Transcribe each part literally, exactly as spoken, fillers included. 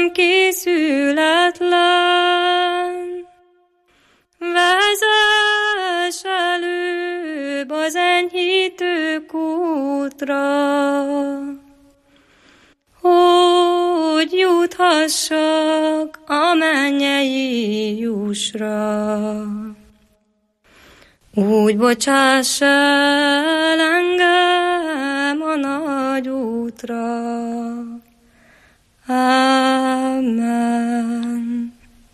nem készületlen. Vezess előbb az enyhítő kútra, hogy juthassak a mennyei jussra. Úgy bocsáss el engem a nagy útra. Amen.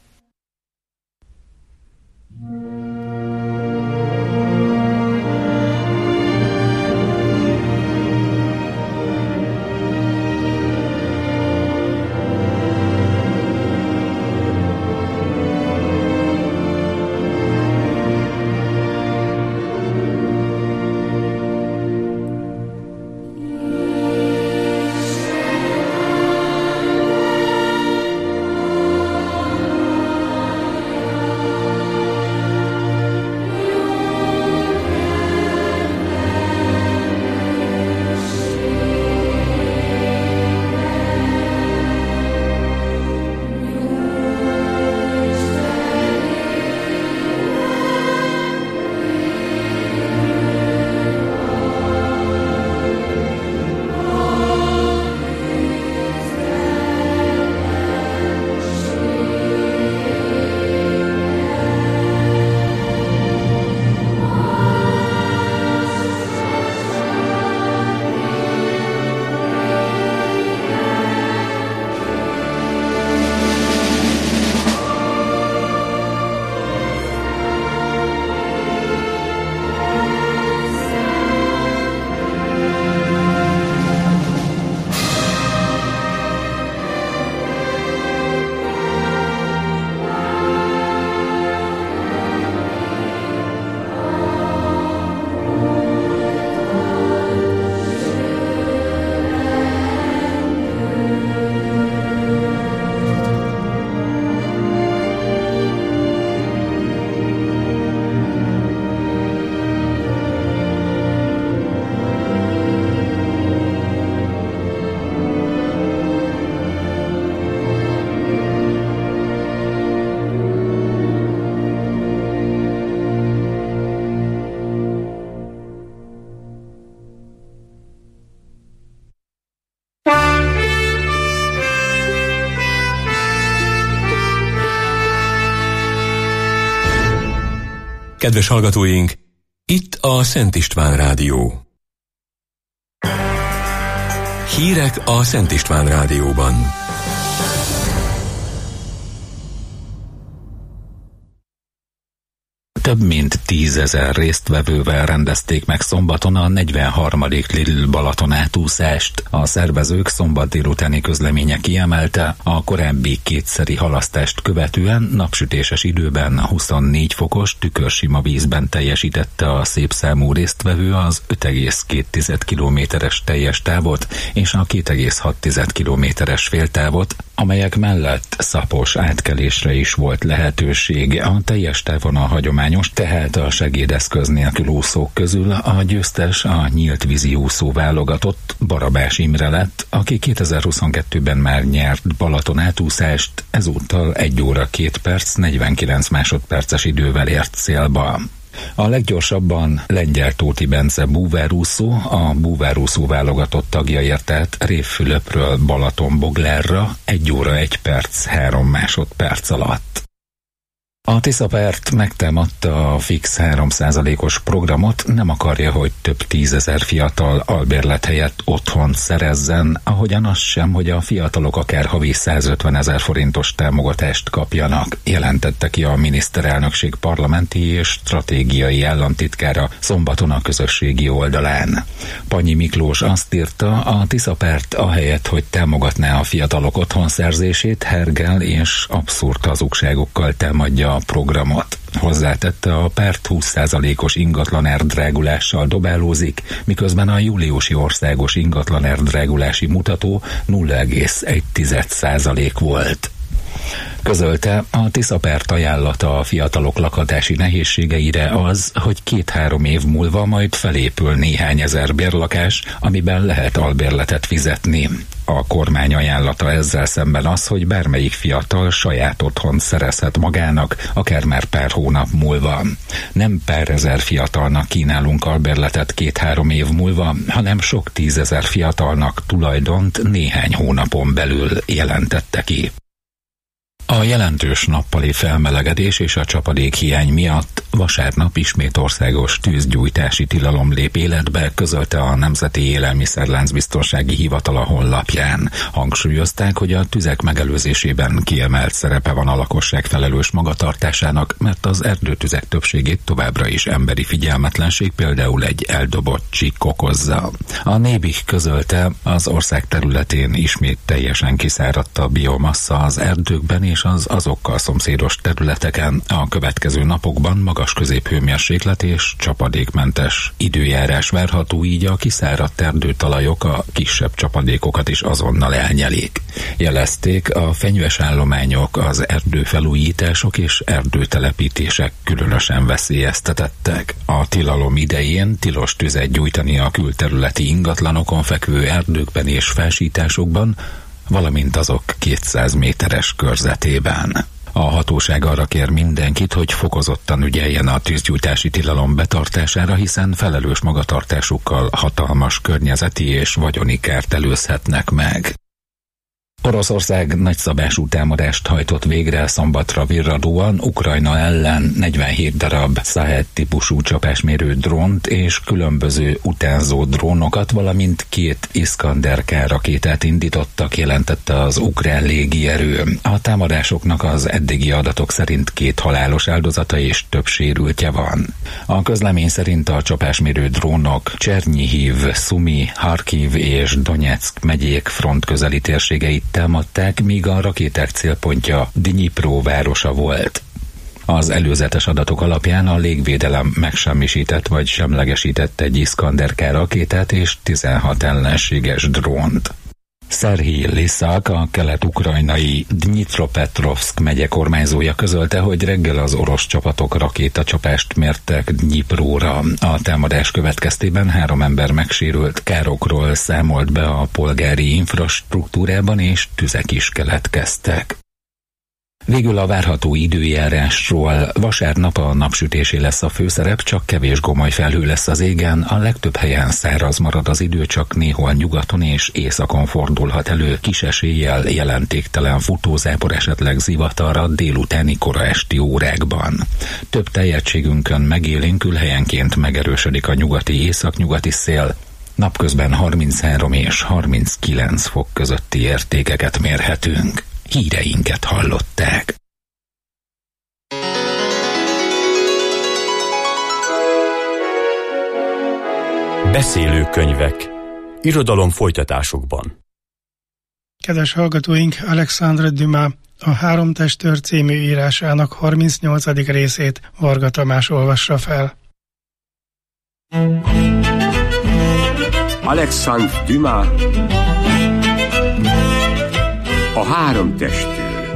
Kedves hallgatóink, itt a Szent István Rádió. Hírek a Szent István Rádióban. Több mint tízezer résztvevővel rendezték meg szombaton a negyvenharmadik Lidl Balaton átúszást. A szervezők szombat délutáni közleménye kiemelte, a korábbi kétszeri halasztást követően napsütéses időben huszonnégy fokos tükörsima vízben teljesítette a szép számú résztvevő az öt egész két kilométeres teljes távot és a két egész hat kilométeres féltávot, amelyek mellett szapos átkelésre is volt lehetőség. A teljes távon a hagyományos, tehát a segédeszköz nélkül úszók közül a győztes a nyílt vízi úszó válogatott Barabás Imre lett, aki kétezer-huszonkettőben már nyert Balaton átúszást, ezúttal egy óra két perc negyvenkilenc másodperces idővel ért célba. A leggyorsabban Lengyel Tóti Bence búvárúszó, a búvárúszó válogatott tagja ért át Rév Fülöpről Balaton Boglárra egy óra egy perc három másodperc alatt. A Tiszapárt megtámadta a fix három százalékos programot, nem akarja, hogy több tízezer fiatal albérlet helyett otthont szerezzen, ahogyan az sem, hogy a fiatalok akár havi százötvenezer forintos támogatást kapjanak, jelentette ki a miniszterelnökség parlamenti és stratégiai államtitkára szombaton a közösségi oldalán. Pannyi Miklós azt írta, a Tiszapárt ahelyett, hogy támogatná a fiatalok otthonszerzését, hergel és abszurd hazugságokkal támadja a programot. Hozzátette, a párt húsz százalékos ingatlanár drágulással dobálózik, miközben a júliusi országos ingatlanár drágulási mutató nulla egész egy százalék volt. Közölte, a Tiszapárt ajánlata a fiatalok lakhatási nehézségeire az, hogy két-három év múlva majd felépül néhány ezer bérlakás, amiben lehet albérletet fizetni. A kormány ajánlata ezzel szemben az, hogy bármelyik fiatal saját otthont szerezhet magának, akár már pár hónap múlva. Nem pár ezer fiatalnak kínálunk albérletet két-három év múlva, hanem sok tízezer fiatalnak tulajdont néhány hónapon belül, jelentette ki. A jelentős nappali felmelegedés és a csapadékhiány miatt vasárnap ismét országos tűzgyújtási tilalom lép életbe, közölte a Nemzeti Élelmiszerláncbiztonsági Hivatal a honlapján. Hangsúlyozták, hogy a tüzek megelőzésében kiemelt szerepe van a lakosság felelős magatartásának, mert az erdőtüzek többségét továbbra is emberi figyelmetlenség, például egy eldobott csík okozza. A Nébik közölte, az ország területén ismét teljesen kiszáradt a biomassa az erdőkben és az azokkal szomszédos területeken. A következő napokban magas középhőmérséklet és csapadékmentes időjárás várható, így a kiszáradt erdőtalajok a kisebb csapadékokat is azonnal elnyelik. Jelezték, a fenyves állományok, az erdőfelújítások és erdőtelepítések különösen veszélyeztetettek. A tilalom idején tilos tüzet gyújtani a külterületi ingatlanokon fekvő erdőkben és felsításokban, valamint azok kétszáz méteres körzetében. A hatóság arra kér mindenkit, hogy fokozottan ügyeljen a tűzgyújtási tilalom betartására, hiszen felelős magatartásukkal hatalmas környezeti és vagyoni kárt előzhetnek meg. Oroszország nagyszabású támadást hajtott végre szombatra virradóan Ukrajna ellen negyvenhét darab Shahed-típusú csapásmérő drónt és különböző utánzó drónokat, valamint két Iskander-K rakétát indítottak, jelentette az ukrán légierő. A támadásoknak az eddigi adatok szerint két halálos áldozata és több sérültje van. A közlemény szerint a csapásmérő drónok Csernyihiv, Szumi, Harkiv és Donyeck megyék front közeli térségeit támadták, míg a rakéták célpontja Dnyipro városa volt. Az előzetes adatok alapján a légvédelem megsemmisített vagy semlegesített egy Iskander-K rakétát és tizenhat ellenséges drónt. Szerhij Liszak, a kelet-ukrajnai Dnyipropetrovszk megye kormányzója közölte, hogy reggel az orosz csapatok rakétacsapást mértek Dnyipróra. A támadás következtében három ember megsérült, károkról számolt be a polgári infrastruktúrában, és tüzek is keletkeztek. Végül a várható időjárásról. Vasárnap a napsütésé lesz a főszerep, csak kevés gomoly felhő lesz az égen, a legtöbb helyen száraz marad az idő, csak néhol nyugaton és északon fordulhat elő kis eséllyel jelentéktelen futózápor, esetleg zivatar a délutáni kora esti órákban. Több tájegységünkön megélénkül, helyenként megerősödik a nyugati északnyugati szél, napközben harminchárom és harminckilenc fok közötti értékeket mérhetünk. Híreinket hallották. Beszélő könyvek. Irodalom folytatásokban. Kedves hallgatóink, Alexandre Dumas a Három testőr című írásának harmincnyolcadik részét Varga Tamás olvassa fel. Alexandre Dumas A három testőr.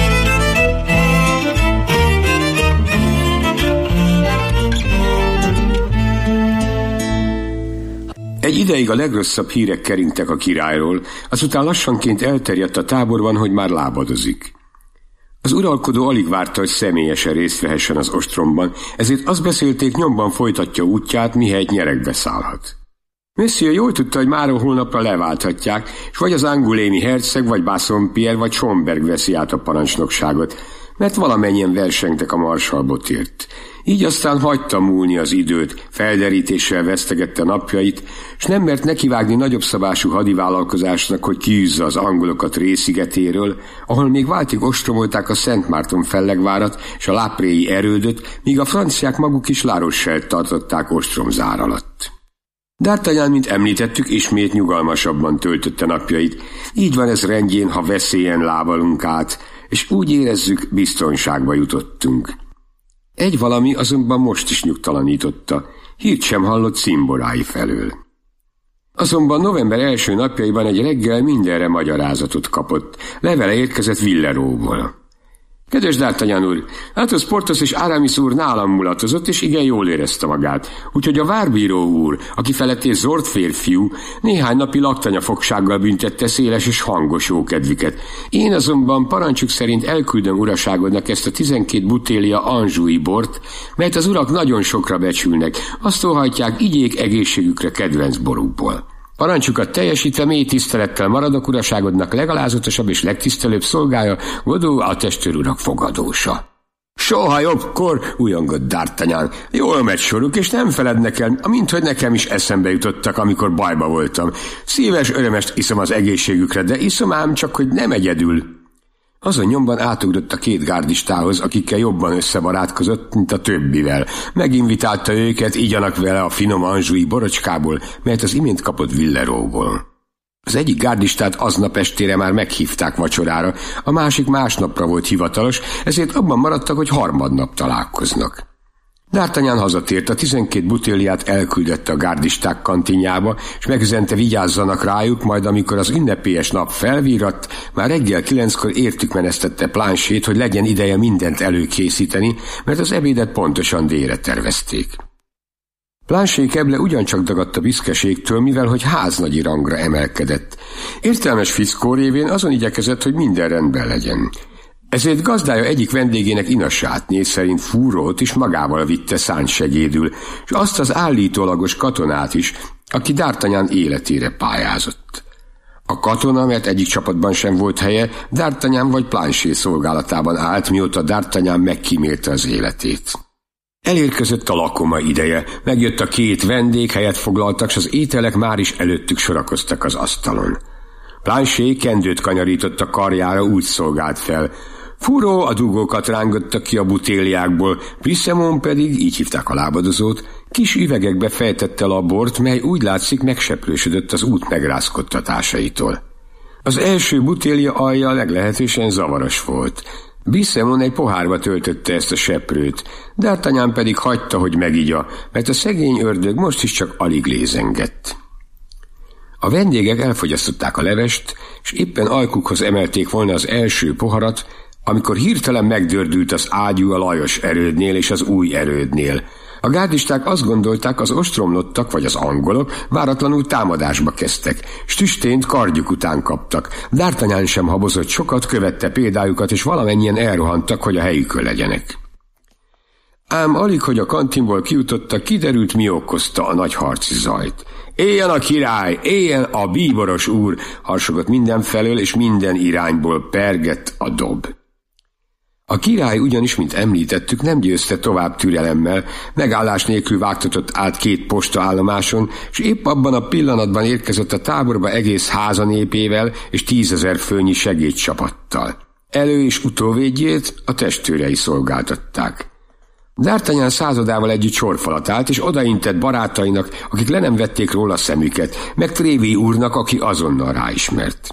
Egy ideig a legrosszabb hírek keringtek a királyról, azután lassanként elterjedt a táborban, hogy már lábadozik. Az uralkodó alig várta, hogy személyesen részt vehessen az ostromban, ezért azt beszélték, nyomban folytatja útját, mihelyt nyeregbe szállhat. Monsieur jól tudta, hogy mára holnapra leválthatják, és vagy az anguléni herceg, vagy Bassompierre, vagy Schomberg veszi át a parancsnokságot, mert valamennyien versengtek a marsalbotért. Így aztán hagyta múlni az időt, felderítéssel vesztegette napjait, és nem mert nekivágni nagyobb szabású hadivállalkozásnak, hogy kiűzze az angolokat Ré-szigetéről, ahol még váltig ostromolták a Szent Márton fellegvárat és a lápréi erődöt, míg a franciák maguk is La Rochelle-t tartották ostromzár alatt. D'Artagnan, mint említettük, ismét nyugalmasabban töltötte napjait. Így van ez rendjén, ha veszélyen lábalunk át, és úgy érezzük, biztonságba jutottunk. Egy valami azonban most is nyugtalanította, hírt sem hallott cimborái felől. Azonban november első napjaiban egy reggel mindenre magyarázatot kapott, levele érkezett Villeróból. Kedves D'Artagnan úr, hát az Porthos és Aramis úr nálam mulatozott, és igen jól érezte magát. Úgyhogy a várbíró úr, aki feletté zord férfiú, néhány napi laktanyafogsággal büntette széles és hangos jókedvüket. Én azonban parancsuk szerint elküldöm uraságodnak ezt a tizenkét butélia anjoui bort, mert az urak nagyon sokra becsülnek, azt óhajtják, igyék egészségükre kedvenc borukból. Parancsukat teljesítve mély tisztelettel maradok uraságodnak legalázatosabb és legtisztelőbb szolgája, Godó a testőr urak fogadósa. Soha jobbkor, ujjongott D'Artagnan. Jól megy soruk, és nem felednek el, minthogy nekem is eszembe jutottak, amikor bajba voltam. Szíves örömest iszom az egészségükre, de iszom ám csak, hogy nem egyedül. Azon nyomban átugrott a két gárdistához, akikkel jobban összebarátkozott, mint a többivel. Meginvitálta őket, igyanak vele a finom anjoui borocskából, melyet az imént kapott Villeróból. Az egyik gárdistát aznap estére már meghívták vacsorára, a másik másnapra volt hivatalos, ezért abban maradtak, hogy harmadnap találkoznak. D'Artagnan hazatért, a tizenkét butéliát elküldette a gárdisták kantinjába, és megüzente, vigyázzanak rájuk, majd amikor az ünnepélyes nap felvíratt, már reggel kilenckor értük menesztette Planchet, hogy legyen ideje mindent előkészíteni, mert az ebédet pontosan délre tervezték. Planchet keble ugyancsak dagadt a büszkeségtől, mivel hogy háznagyi rangra emelkedett. Értelmes fickó révén azon igyekezett, hogy minden rendben legyen. Ezért gazdája egyik vendégének inasátné szerint fúrót is magával vitte szántsegédül, és azt az állítólagos katonát is, aki D'Artagnan életére pályázott. A katona, mert egyik csapatban sem volt helye, D'Artagnan vagy Planchet szolgálatában állt, mióta D'Artagnan megkímélte az életét. Elérkezett a lakoma ideje, megjött a két vendég, helyet foglaltak, s az ételek már is előttük sorakoztak az asztalon. Planchet kendőt kanyarított a karjára, úgy szolgált fel. Furó a dugókat rángotta ki a butéliákból, Brissemont pedig, így hívták a lábadozót, kis üvegekbe fejtette a bort, mely úgy látszik megseprősödött az út megrázkodtatásaitól. Az első butélia alja leglehetősen zavaros volt. Brissemont egy pohárba töltötte ezt a seprőt, D'Artagnan pedig hagyta, hogy megigya, mert a szegény ördög most is csak alig lézengett. A vendégek elfogyasztották a levest, és éppen ajkukhoz emelték volna az első poharat, amikor hirtelen megdördült az ágyú a Lajos erődnél és az új erődnél. A gárdisták azt gondolták, az ostromlottak vagy az angolok váratlanul támadásba kezdtek, s tüstént kardjuk után kaptak. D'Artagnan sem habozott sokat, követte példájukat, és valamennyien elrohantak, hogy a helyükön legyenek. Ám alig, hogy a kantinból kijutottak, kiderült, mi okozta a nagy harci zajt. Éljen a király, éljen a bíboros úr, harsogott mindenfelől, és minden irányból pergett a dob. A király ugyanis, mint említettük, nem győzte tovább türelemmel, megállás nélkül vágtatott át két postaállomáson, és épp abban a pillanatban érkezett a táborba egész háza népével és tízezer főnyi segédcsapattal. Elő- és utóvédjét a testőrei szolgáltatták. D'Artagnan századával együtt sorfalat állt, és odaintett barátainak, akik le nem vették róla szemüket, meg Tréville úrnak, aki azonnal ráismert.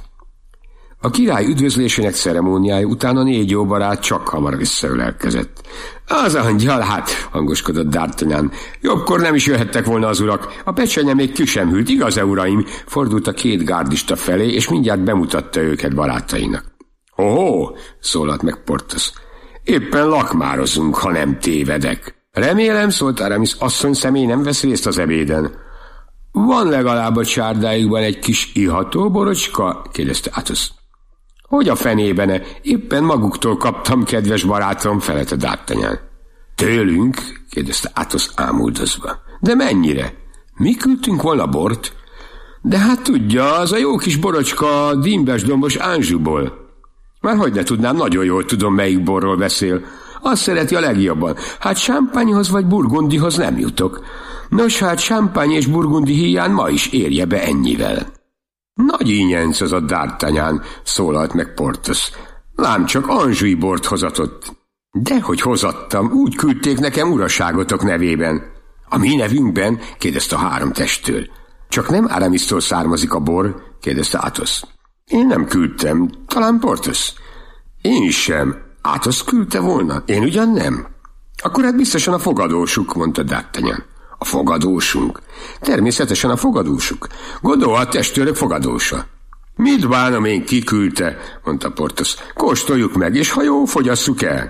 A király üdvözlésének ceremóniája után a négy jó barát csak hamar visszaölelkezett. Az angyal, hát, hangoskodott D'Artagnan, jobbkor nem is jöhettek volna az urak, a pecsenye még ki sem hűlt, igaz-e, uraim? Fordult a két gárdista felé, és mindjárt bemutatta őket barátainak. Ohó, szólalt meg Porthos. Éppen lakmározunk, ha nem tévedek. Remélem, szólt Aramis, asszony személy nem vesz részt az ebéden. Van legalább a csárdájukban egy kis iható borocska? Kérdezte Athos. Hogy a fenében-e? Éppen maguktól kaptam, kedves barátom, felelte D'Artagnan. Tőlünk? Kérdezte Athos ámuldozva. De mennyire? Mi küldtünk volna bort? De hát tudja, az a jó kis borocska a dimbes-dombos Anjouból. Már hogy ne tudnám, nagyon jól tudom, melyik borról beszél. Azt szereti a legjobban. Hát champagnehoz vagy burgundihoz nem jutok. Nos, hát champagne és burgundi híján ma is érje be ennyivel. Nagy ínyenc az a D'Artagnan, szólalt meg Porthos. Lám csak anjoui bort hozatott. Dehogy hozattam, úgy küldték nekem uraságotok nevében. A mi nevünkben? Kérdezte a három testtől. Csak nem Aramisztól származik a bor? Kérdezte Athos. Én nem küldtem, talán Porthos. Én sem. Athos küldte volna, én ugyan nem. Akkor hát biztosan a fogadósuk, mondta D'Artagnan. A fogadósunk? Természetesen a fogadósuk. Godó a testőrök fogadósa. Mit bánom én, kiküldte, mondta Porthos. Kóstoljuk meg, és ha jó, fogyasszuk el.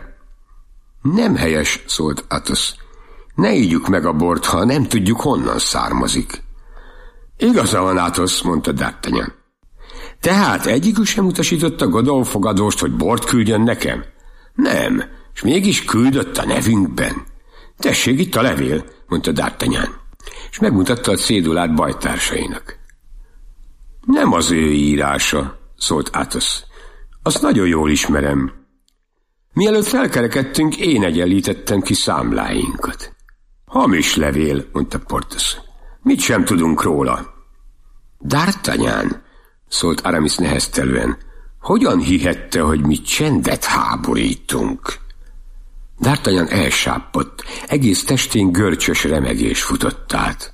Nem helyes, szólt Athos. Ne ígyjuk meg a bort, ha nem tudjuk, honnan származik. Igaza van, Athos, mondta D'Artagnan. Tehát egyikük sem utasította Godolph fogadóst, hogy bort küldjön nekem? Nem, és mégis küldött a nevünkben. Tessék, itt a levél, mondta D'Artagnan, és megmutatta a cédulát bajtársainak. Nem az ő írása, szólt Athos. Azt nagyon jól ismerem. Mielőtt felkerekedtünk, én egyenlítettem ki számláinkat. Hamis levél, mondta Porthos. Mit sem tudunk róla? D'Artagnan, szólt Aramis neheztelően, hogyan hihette, hogy mi csendet háborítunk? D'Artagnan elsáppott, egész testén görcsös remegés futott át.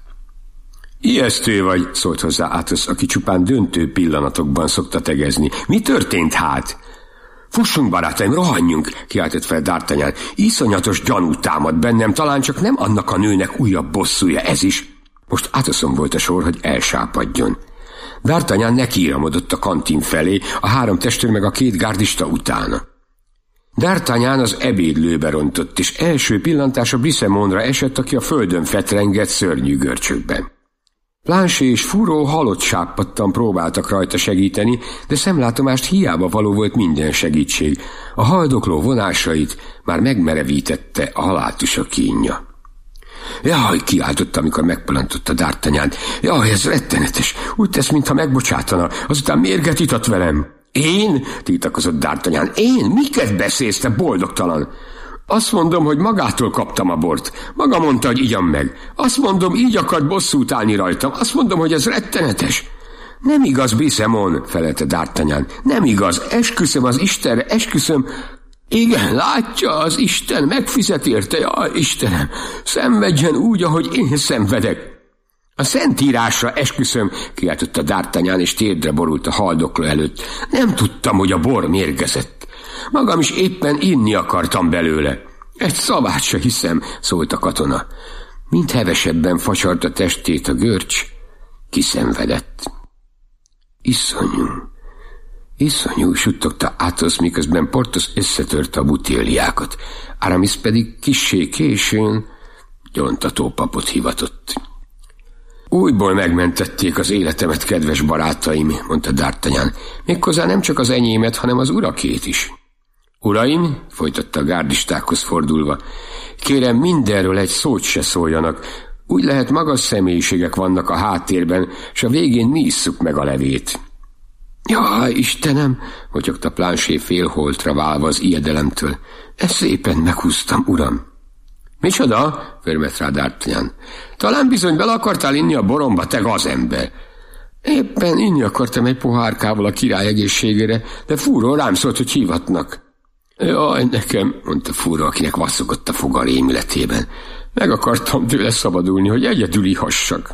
Ijesztő vagy, szólt hozzá Athos, aki csupán döntő pillanatokban szokta tegezni. Mi történt hát? Fussunk, barátaim, rohanjunk, kiáltott fel D'Artagnan. Iszonyatos gyanú támad bennem, talán csak nem annak a nőnek újabb bosszúja, ez is. Most Athoson volt a sor, hogy elsápadjon. D'Artagnan nekiíramodott a kantin felé, a három testőr meg a két gárdista utána. D'Artagnan az ebédlőbe rontott, és első pillantása Brisemontra esett, aki a földön fetrengett szörnyű görcsökben. Planchet és Fourreau halott sápadtan próbáltak rajta segíteni, de szemlátomást hiába való volt minden segítség. A haldokló vonásait már megmerevítette a haláltusa kínja. Jaj, kiáltotta, amikor megpalantotta D'Artagnan. Jaj, ez rettenetes, úgy tesz, mintha megbocsátana, azután mérget itat velem. Én? Tiltakozott D'Artagnan. Én? Miket beszélsz, te boldogtalan? Azt mondom, hogy magától kaptam a bort. Maga mondta, hogy igyam meg. Azt mondom, így akart bosszút állni rajtam. Azt mondom, hogy ez rettenetes. Nem igaz, Brisemon, felelte D'Artagnan. Nem igaz, esküszöm az Istenre, esküszöm. Igen, látja, az Isten megfizet érte, jaj, Istenem, szenvedjen úgy, ahogy én szenvedek. A Szentírásra esküszöm, kiáltotta D'Artagnan, és térdre borult a haldokló előtt. Nem tudtam, hogy a bor mérgezett. Magam is éppen inni akartam belőle. Egy szavát se hiszem, szólt a katona. Mint hevesebben facsart a testét a görcs, kiszenvedett. Iszonyú, iszonyú, suttogta Athos, miközben Porthos összetörte a butéliákat. Aramis pedig kissé későn gyontató papot hivatott. Újból megmentették az életemet, kedves barátaim, mondta D'Artagnan. Méghozzá nem csak az enyémet, hanem az urakét is. Uraim, folytatta a gárdistákhoz fordulva, kérem, mindenről egy szót se szóljanak. Úgy lehet, magas személyiségek vannak a háttérben, s a végén mi isszuk meg a levét. Jaj, Istenem, motyogta Planchet félholtra válva az ijedelemtől. Ezt szépen meghúztam, uram. Micsoda? Förmet rá D'Artagnan. Talán bizony bele akartál inni a boromba, te gazember. Éppen inni akartam egy pohárkával a király egészségére, de Fourreau rám szólt, hogy hívatnak. Jaj, nekem, mondta Fourreau, akinek vasszogott a foga rémületében. Meg akartam tőle szabadulni, hogy egyedül ihassak.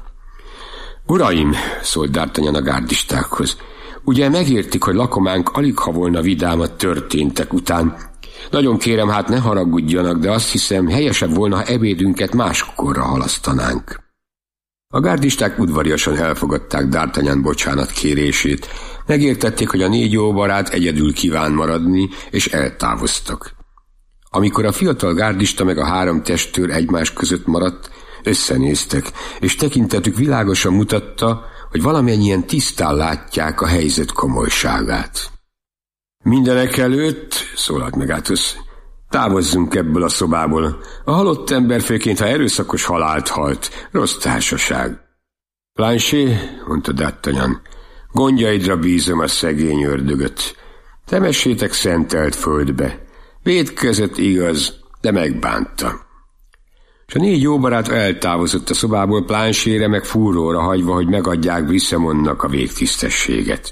Uraim, szólt D'Artagnan a gárdistákhoz, ugye megértik, hogy lakománk alig ha volna vidámat történtek után. Nagyon kérem, hát ne haragudjanak, de azt hiszem, helyesebb volna, ha ebédünket máskorra halasztanánk. A gárdisták udvariasan elfogadták D'Artagnan bocsánat kérését. Megértették, hogy a négy jó barát egyedül kíván maradni, és eltávoztak. Amikor a fiatal gárdista meg a három testőr egymás között maradt, összenéztek, és tekintetük világosan mutatta, hogy valamennyien tisztán látják a helyzet komolyságát. Mindenek előtt, szólalt meg Athos, távozzunk ebből a szobából. A halott ember főként, ha erőszakos halált halt, rossz társaság. Planchet, mondta D'Artagnan, gondjaidra bízom a szegény ördögöt. Temessétek szentelt földbe. Vétkezett igaz, de megbánta. És a négy jó barát eltávozott a szobából, Planchetre meg Fourreaura hagyva, hogy megadják Brisemonnak a végtisztességet.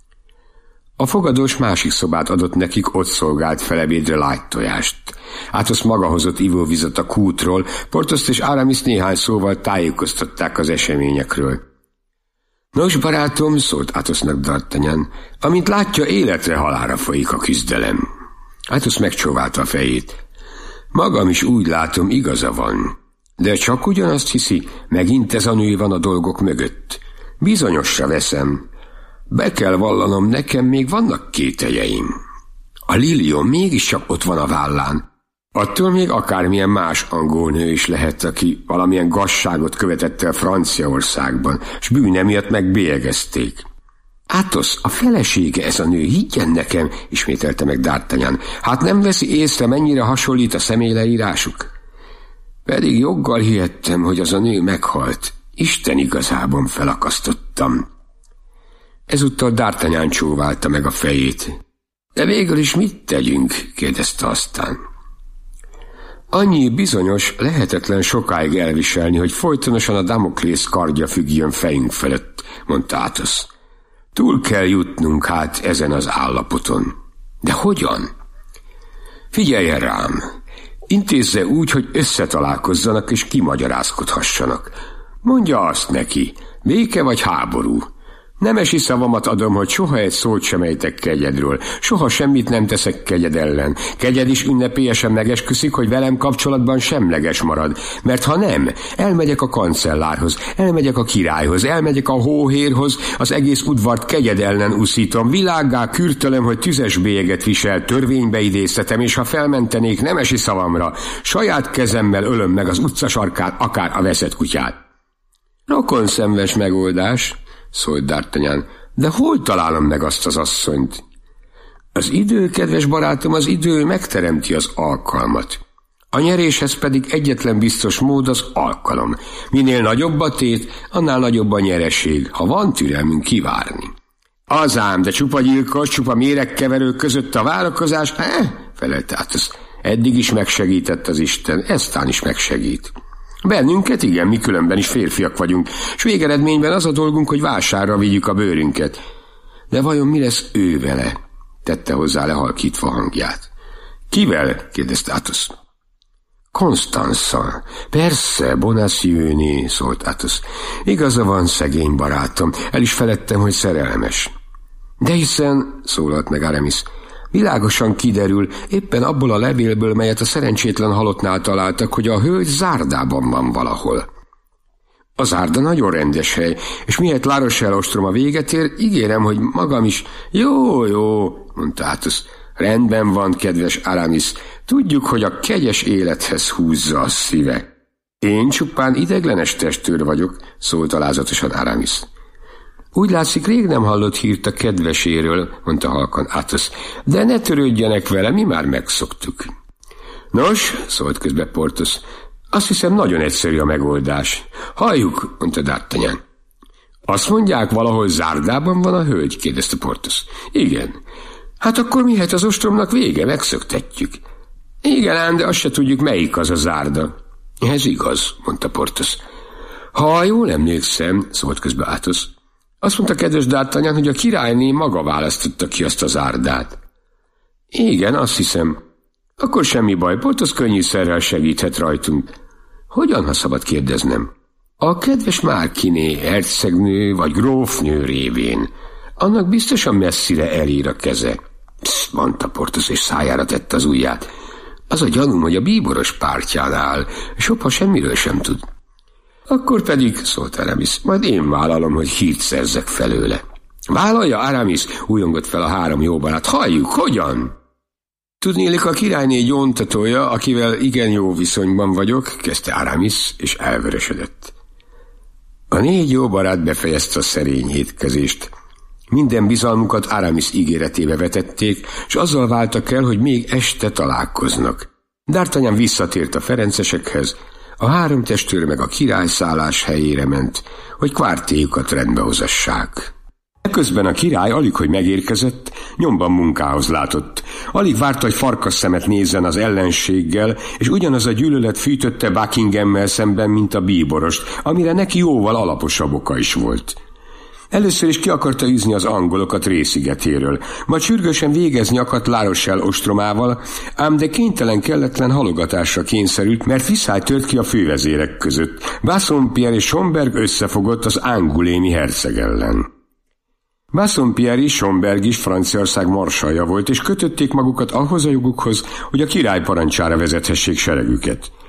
A fogadós másik szobát adott nekik, ott szolgált fel ebédre lágytojást. Athos maga hozott ivóvizet a kútról, Porthos és Aramis néhány szóval tájékoztatták az eseményekről. Nos, barátom, szólt Athosnak D'Artagnan, amint látja, életre halálra folyik a küzdelem. Athos megcsóválta a fejét. Magam is úgy látom, igaza van. De csak ugyanazt hiszi, megint ez a nő van a dolgok mögött. Bizonyosra veszem. Be kell vallanom, nekem még vannak kételyeim. A liliom mégiscsak ott van a vállán. Attól még akármilyen más angol nő is lehet, aki valamilyen gazságot követett el Franciaországban, s bűne miatt megbélyegezték. Athos, a felesége ez a nő, higgyen nekem, ismételte meg D'Artagnan. Hát nem veszi észre, mennyire hasonlít a személyleírásuk? Pedig joggal hihettem, hogy az a nő meghalt. Isten igazában felakasztottam. Ezúttal D'Artagnan csóválta meg a fejét. De végül is mit tegyünk? kérdezte aztán. Annyi bizonyos, lehetetlen sokáig elviselni, hogy folytonosan a Damoklész kardja függjön fejünk felett, mondta Athos. Túl kell jutnunk hát ezen az állapoton. De hogyan? Figyeljen rám! Intézze úgy, hogy összetalálkozzanak és kimagyarázkodhassanak. Mondja azt neki, béke vagy háború. Nemesi szavamat adom, hogy soha egy szót sem ejtek kegyedről, soha semmit nem teszek kegyed ellen. Kegyed is ünnepélyesen megesküszik, hogy velem kapcsolatban semleges marad, mert ha nem, elmegyek a kancellárhoz, elmegyek a királyhoz, elmegyek a hóhérhoz, az egész udvart kegyed ellen uszítom, világgá kürtölöm, hogy tüzes bélyeget visel, törvénybe idéztetem, és ha felmentenék nemesi szavamra, saját kezemmel ölöm meg az utcasarkán akár a veszett kutyát. Rokonszenves megoldás, szólt D'Artagnan, de hol találom meg azt az asszonyt? Az idő, kedves barátom, az idő megteremti az alkalmat. A nyeréshez pedig egyetlen biztos mód az alkalom. Minél nagyobb a tét, annál nagyobb a nyereség, ha van türelmünk kivárni. Azám, de csupa gyilkos, csupa méregkeverő között a várakozás, eh? felelte Athos. Eddig is megsegített az Isten, eztán is megsegít. Bennünket igen, mi különben is férfiak vagyunk, s végeredményben az a dolgunk, hogy vásárra vigyük a bőrünket. De vajon mi lesz ő vele? Tette hozzá lehalkítva hangját. Kivel? kérdezte Athos. Constanza. Persze, Bonacieux-né, szólt Athos. Igaza van, szegény barátom, el is feledtem, hogy szerelmes. De hiszen, szólalt meg Aramis, világosan kiderül, éppen abból a levélből, melyet a szerencsétlen halottnál találtak, hogy a hölgy Zárdában van valahol. A Zárda nagyon rendes hely, és mihet La Rochelle ostroma véget ér, ígérem, hogy magam is... Jó, jó, mondta Athos. Rendben van, kedves Aramis, tudjuk, hogy a kegyes élethez húzza a szíve. Én csupán ideglenes testőr vagyok, szólt alázatosan Aramis. Úgy látszik, rég nem hallott hírt a kedveséről, mondta halkan Athos, de ne törődjenek vele, mi már megszoktuk. Nos, szólt közbe Porthos, azt hiszem nagyon egyszerű a megoldás. Halljuk, mondta D'Artagnan. Azt mondják, valahol Zárdában van a hölgy, kérdezte Porthos. Igen. Hát akkor mihet az ostromnak vége, megszöktetjük. Igen ám, de azt se tudjuk, melyik az a Zárda. Ez igaz, mondta Porthos. Ha jól emlékszem, szólt közbe Athos, azt mondta kedves D'Artagnan, hogy a királyné maga választotta ki azt a Zárdát. Igen, azt hiszem. Akkor semmi baj, Porthos könnyűszerrel segíthet rajtunk. Hogyan, ha szabad kérdeznem? A kedves Márkiné, hercegnő vagy grófnő révén. Annak biztosan messzire elér a keze. Psz, mondta Porthos, és szájára tette az ujját. Az a gyanúm, hogy a bíboros pártján áll, és jobb, ha semmiről sem tud. Akkor pedig, szólt Aramis, majd én vállalom, hogy hírt szerzek felőle. Vállalja, Aramis, újongott fel a három jó barát. Halljuk, hogyan? Tudnélik, a királyné gyóntatója, akivel igen jó viszonyban vagyok, kezdte Aramis, és elvörösödött. A négy jó barát befejezte a szerény étkezést. Minden bizalmukat Aramis ígéretébe vetették, és azzal váltak el, hogy még este találkoznak. D'Artagnan visszatért a ferencesekhez, a három testőr meg a király szállás helyére ment, hogy kvártéjukat rendbe hozassák. Eközben a király alig, hogy megérkezett, nyomban munkához látott. Alig várta, hogy farkas szemet nézzen az ellenséggel, és ugyanaz a gyűlölet fűtötte Buckinghammel szemben, mint a bíborost, amire neki jóval alaposabb oka is volt. Először is ki akarta űzni az angolokat Ré-szigetéről, majd sürgősen végezni akart La Rochelle ostromával, ám de kénytelen kelletlen halogatásra kényszerült, mert viszály tört ki a fővezérek között. Bassompierre és Schomberg összefogott az angulémi herceg ellen. Bassompierre és Schomberg is Franciaország marsalja volt, és kötötték magukat ahhoz a jogukhoz, hogy a király parancsára vezethessék seregüket.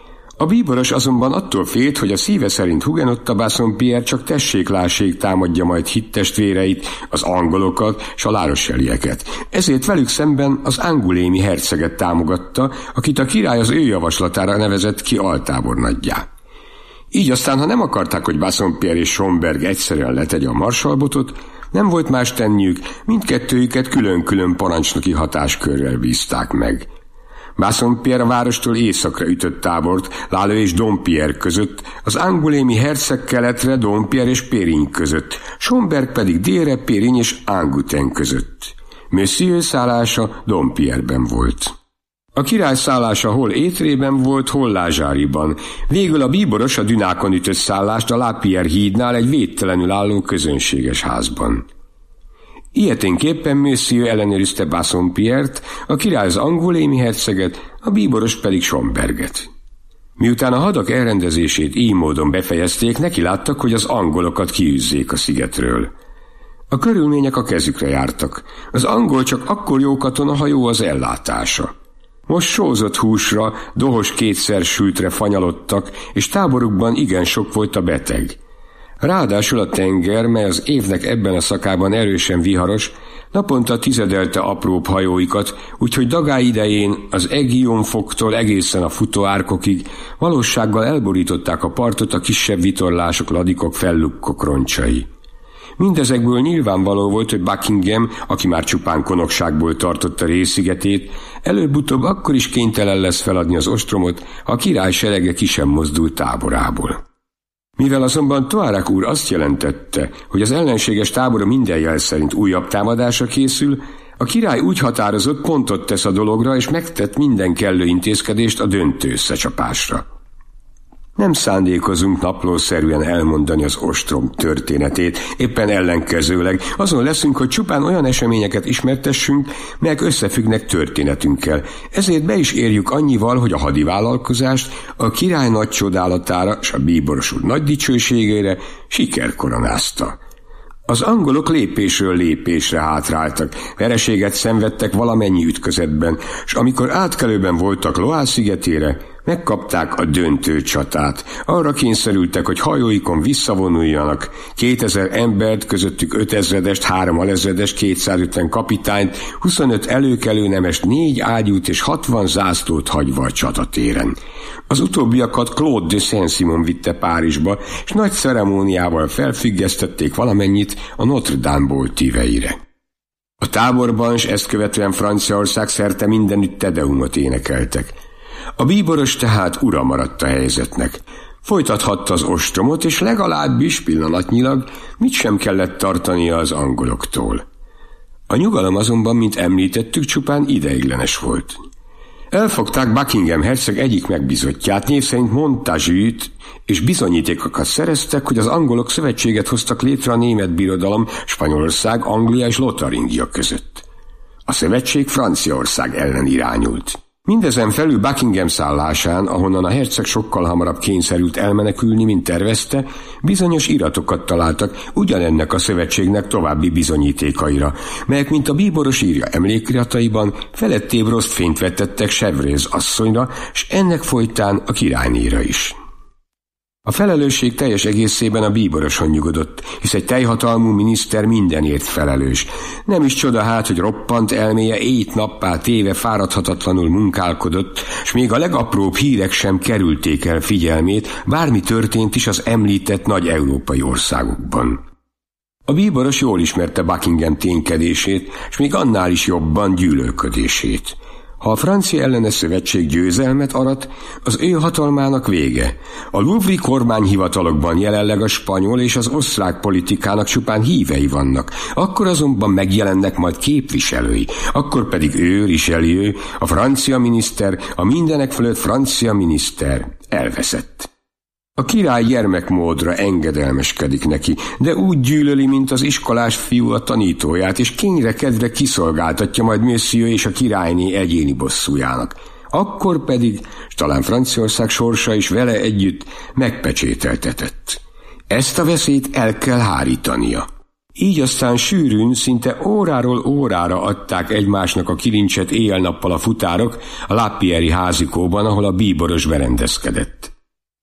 A bíboros azonban attól félt, hogy a szíve szerint hugenotta Bassompierre csak tessék-lássék támadja majd hittestvéreit, az angolokat s a lároselieket. Ezért velük szemben az angulémi herceget támogatta, akit a király az ő javaslatára nevezett ki altábornaggyá. Így aztán, ha nem akarták, hogy Bassompierre és Schomberg egyszerűen letegye a marsalbotot, nem volt más tenniük, mindkettőjüket külön-külön parancsnoki hatáskörrel bízták meg. Bassompierre a várostól északra ütött tábort, Lalo és Dompierre között, az angulémi herceg keletre Dompierre és Périgny között, Schomberg pedig délre Périgny és Angoutin között. Monsieur szállása Dompierre-ben volt. A király szállása hol Étrében volt, hol Lázsáriban. Végül a bíboros a Dunákon ütött szállást a La Pierre hídnál egy védtelenül álló közönséges házban. Ilyeténképpen Monsieur ellenőrizte Bassompierre-t, a király az angulémi herceget, a bíboros pedig Schomberget. Miután a hadak elrendezését így módon befejezték, neki láttak, hogy az angolokat kiűzzék a szigetről. A körülmények a kezükre jártak. Az angol csak akkor jó katona, ha jó az ellátása. Most sózott húsra, dohos kétszer sültre fanyalodtak, és táborukban igen sok volt a beteg. Ráadásul a tenger, mely az évnek ebben a szakában erősen viharos, naponta tizedelte apróbb hajóikat, úgyhogy dagály idején az Egionfoktól egészen a futóárkokig valósággal elborították a partot a kisebb vitorlások, ladikok, fellukkok roncsai. Mindezekből nyilvánvaló volt, hogy Buckingham, aki már csupán konokságból tartotta részszigetét, előbb-utóbb akkor is kénytelen lesz feladni az ostromot, ha a király serege ki sem mozdult táborából. Mivel azonban Toárak úr azt jelentette, hogy az ellenséges tábora minden jel szerint újabb támadásra készül, a király úgy határozott, pontot tesz a dologra, és megtett minden kellő intézkedést a döntő összecsapásra. Nem szándékozunk naplószerűen elmondani az ostrom történetét, éppen ellenkezőleg azon leszünk, hogy csupán olyan eseményeket ismertessünk, melyek összefüggnek történetünkkel. Ezért be is érjük annyival, hogy a hadivállalkozást a király nagy csodálatára s a bíboros úr nagy dicsőségére siker koronázta. Az angolok lépésről lépésre hátráltak, vereséget szenvedtek valamennyi ütközetben, s amikor átkelőben voltak Loire szigetére, megkapták a döntő csatát. Arra kényszerültek, hogy hajóikon visszavonuljanak. Kétezer embert, közöttük ötezredest, három alezredest, kétszázötven kapitányt, huszonöt előkelő nemest, négy ágyút és hatvan zászlót hagyva a csatatéren. Az utóbbiakat Claude de Saint-Simon vitte Párizsba, és nagy ceremóniával felfüggesztették valamennyit a Notre-Dame-ból tíveire. A táborban, s ezt követően Franciaország szerte mindenütt Tedeumot énekeltek. A bíboros tehát ura maradt a helyzetnek. Folytathatta az ostromot, és legalábbis pillanatnyilag mit sem kellett tartania az angoloktól. A nyugalom azonban, mint említettük, csupán ideiglenes volt. Elfogták Buckingham herceg egyik megbízottját, név szerint Montagut, és bizonyítékokat szereztek, hogy az angolok szövetséget hoztak létre a német birodalom, Spanyolország, Anglia és Lotharingia között. A szövetség Franciaország ellen irányult. Mindezen felül Buckingham szállásán, ahonnan a herceg sokkal hamarabb kényszerült elmenekülni, mint tervezte, bizonyos iratokat találtak ugyanennek a szövetségnek további bizonyítékaira, melyek, mint a bíboros írja emlékirataiban, felettébb rossz fényt vetettek Chevreuse asszonyra, s ennek folytán a királynéra is. A felelősség teljes egészében a bíboroson nyugodott, hisz egy teljhatalmú miniszter mindenért felelős. Nem is csoda hát, hogy roppant elméje éjt-nappá téve fáradhatatlanul munkálkodott, s még a legapróbb hírek sem kerülték el figyelmét, bármi történt is az említett nagy európai országokban. A bíboros jól ismerte Buckingham ténykedését, s még annál is jobban gyűlölködését. Ha a francia ellenes szövetség győzelmet arat, az ő hatalmának vége. A Louvre-i kormányhivatalokban jelenleg a spanyol és az osztrák politikának csupán hívei vannak, akkor azonban megjelennek majd képviselői, akkor pedig ő, Richelieu, a francia miniszter, a mindenek fölött francia miniszter elveszett. A király gyermekmódra engedelmeskedik neki, de úgy gyűlöli, mint az iskolás fiú a tanítóját, és kényre kedvre kiszolgáltatja majd Monsieur és a királyné egyéni bosszújának. Akkor pedig, s talán Franciaország sorsa is vele együtt megpecsételtetett. Ezt a veszélyt el kell hárítania. Így aztán sűrűn, szinte óráról órára adták egymásnak a kilincset éjjel-nappal a futárok a La Pierre-i házikóban, ahol a bíboros berendezkedett.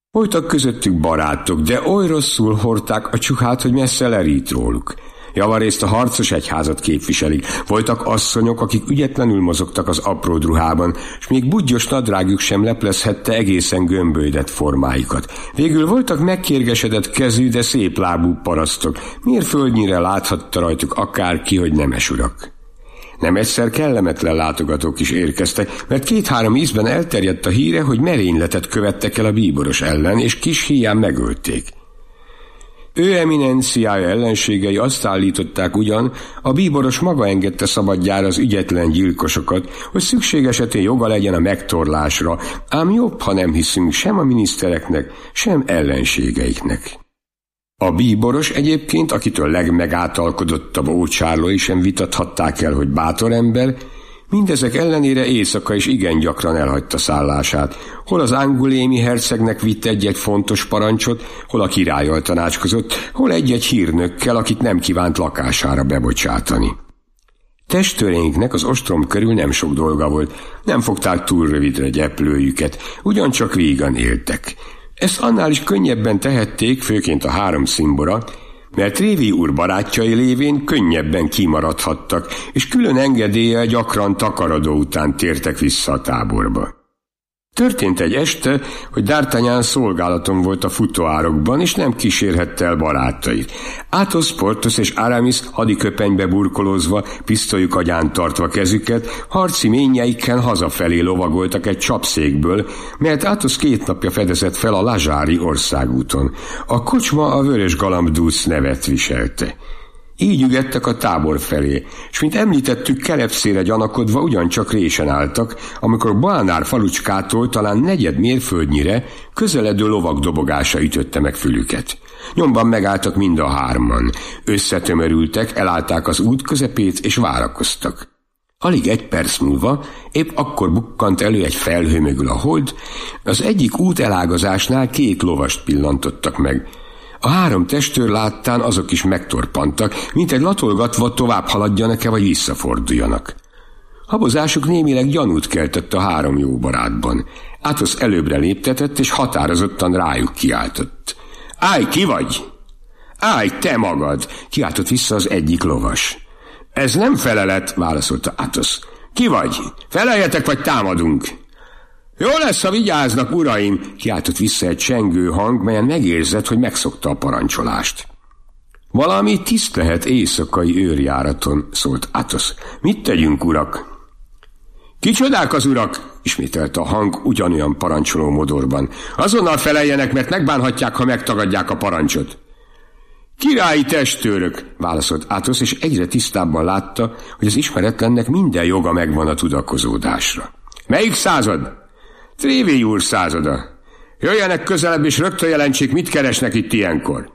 Voltak közöttük barátok, de oly rosszul hordták a csuhát, hogy messze lerít róluk. Javarészt a harcos egyházat képviselik. Voltak asszonyok, akik ügyetlenül mozogtak az apród ruhában, s még budgyos nadrágjuk sem leplezhette egészen gömbölydett formáikat. Végül voltak megkérgesedett kezű, de szép lábú parasztok. Mérföldnyire láthatta rajtuk akárki, hogy nemes urak. Nem egyszer kellemetlen látogatók is érkeztek, mert két-három ízben elterjedt a híre, hogy merényletet követtek el a bíboros ellen, és kis híján megölték. Ő eminenciája ellenségei azt állították ugyan, a bíboros maga engedte szabadjára az ügyetlen gyilkosokat, hogy szükség esetén joga legyen a megtorlásra, ám jobb, ha nem hiszünk sem a minisztereknek, sem ellenségeiknek. A bíboros egyébként, akitől legmegátalkodottabb ócsárlói sem vitathatták el, hogy bátor ember, mindezek ellenére éjszaka is igen gyakran elhagyta szállását. Hol az angulémi hercegnek vitt egy-egy fontos parancsot, hol a királlyal tanácskozott, hol egy-egy hírnökkel, akit nem kívánt lakására bebocsátani. Testőreinknek az ostrom körül nem sok dolga volt, nem fogták túl rövidre gyeplőjüket, ugyancsak vígan éltek. Ezt annál is könnyebben tehették, főként a három szimbora, mert Révi úr barátjai lévén könnyebben kimaradhattak, és külön engedéllyel gyakran takarodó után tértek vissza a táborba. Történt egy este, hogy D'Artagnan szolgálaton volt a futóárokban, és nem kísérhette el barátait. Athos, Porthos és Aramis hadiköpenybe burkolózva, pisztolyuk agyán tartva kezüket, harci ménjeikkel hazafelé lovagoltak egy csapszékből, melyet Athos két napja fedezett fel a Lazsári országúton. A kocsma a Vörös Galambdúsz nevet viselte. Így ügettek a tábor felé, és mint említettük, kelepszére gyanakodva ugyancsak résen álltak, amikor Balnár falucskától talán negyed mérföldnyire közeledő lovak dobogása ütötte meg fülüket. Nyomban megálltak mind a hárman, összetömörültek, elállták az út közepét és várakoztak. Alig egy perc múlva épp akkor bukkant elő egy felhő mögül a hold, az egyik út elágazásnál két lovast pillantottak meg. A három testőr láttán azok is megtorpantak, mint egy latolgatva tovább haladjanak-e vagy visszaforduljanak. Habozásuk némileg gyanút keltett a három jó barátban. Athos előbbre léptetett, és határozottan rájuk kiáltott. Állj, ki vagy? Állj, te magad! Kiáltott vissza az egyik lovas. Ez nem felelet, válaszolta Athos. Ki vagy? Feleljetek, vagy támadunk! Jó lesz, ha vigyáznak, uraim! Kiáltott vissza egy csengő hang, melyen megérzett, hogy megszokta a parancsolást. Valami tiszt lehet éjszakai őrjáraton, szólt Athos. Mit tegyünk, urak? Kicsodák az urak? Ismételte a hang ugyanolyan parancsoló modorban. Azonnal feleljenek, mert megbánhatják, ha megtagadják a parancsot. Királyi testőrök, válaszolt Athos, és egyre tisztábban látta, hogy az ismeretlennek minden joga megvan a tudakozódásra. Melyik század? Trévi úr százada. Jöjjenek közelebb, és rögtön jelentsék, mit keresnek itt ilyenkor.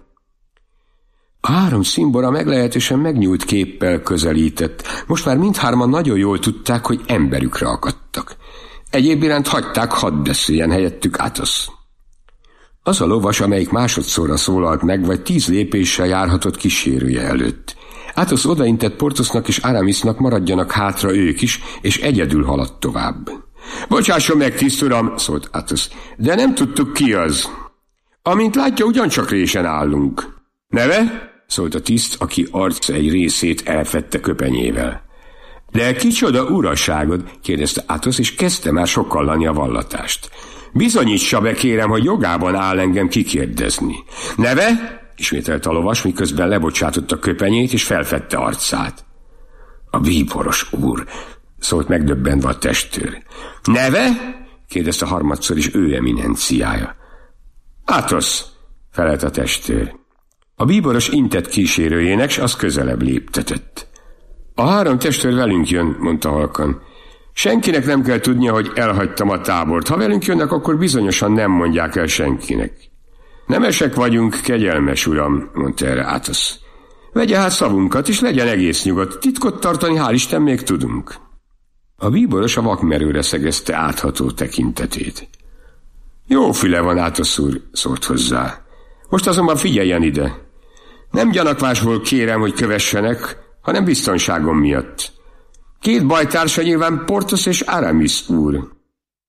A három szimbora meglehetősen megnyújt képpel közelített. Most már mindhárman nagyon jól tudták, hogy emberükre akadtak. Egyéb iránt hagyták, hadd beszéljen helyettük Athos. Az a lovas, amelyik másodszorra szólalt meg, vagy tíz lépéssel járhatott kísérője előtt. Athos odaintett Porthosnak és Aramisnak, maradjanak hátra ők is, és egyedül haladt tovább. Bocsásson meg, tiszt uram, szólt Athos, de nem tudtuk ki az. Amint látja, ugyancsak résen állunk. Neve? Szólt a tiszt, aki arc egy részét elfedte köpenyével. De kicsoda uraságod? Kérdezte Athos, és kezdte már sokallani a vallatást. Bizonyítsa be, kérem, hogy jogában áll engem kikérdezni. Neve? Ismételt a lovas, miközben lebocsátott a köpenyét, és felfedte arcát. A bíboros úr, szólt megdöbbenve a testőr. Neve? Kérdezte harmadszor is ő eminenciája. Athos, felelt a testőr. A bíboros intett kísérőjének, s az közelebb léptetett. A három testőr velünk jön, mondta halkan. Senkinek nem kell tudnia, hogy elhagytam a tábort. Ha velünk jönnek, akkor bizonyosan nem mondják el senkinek. Nemesek vagyunk, kegyelmes uram, mondta erre Athos. Vegye hát szavunkat, és legyen egész nyugodt. Titkot tartani, hál' Isten, még tudunk. A bíboros a vakmerőre szegezte átható tekintetét. Jó füle van, Athos úr, szólt hozzá. Most azonban figyeljen ide. Nem gyanakvásból kérem, hogy kövessenek, hanem biztonságom miatt. Két bajtársa nyilván Porthos és Aramis úr.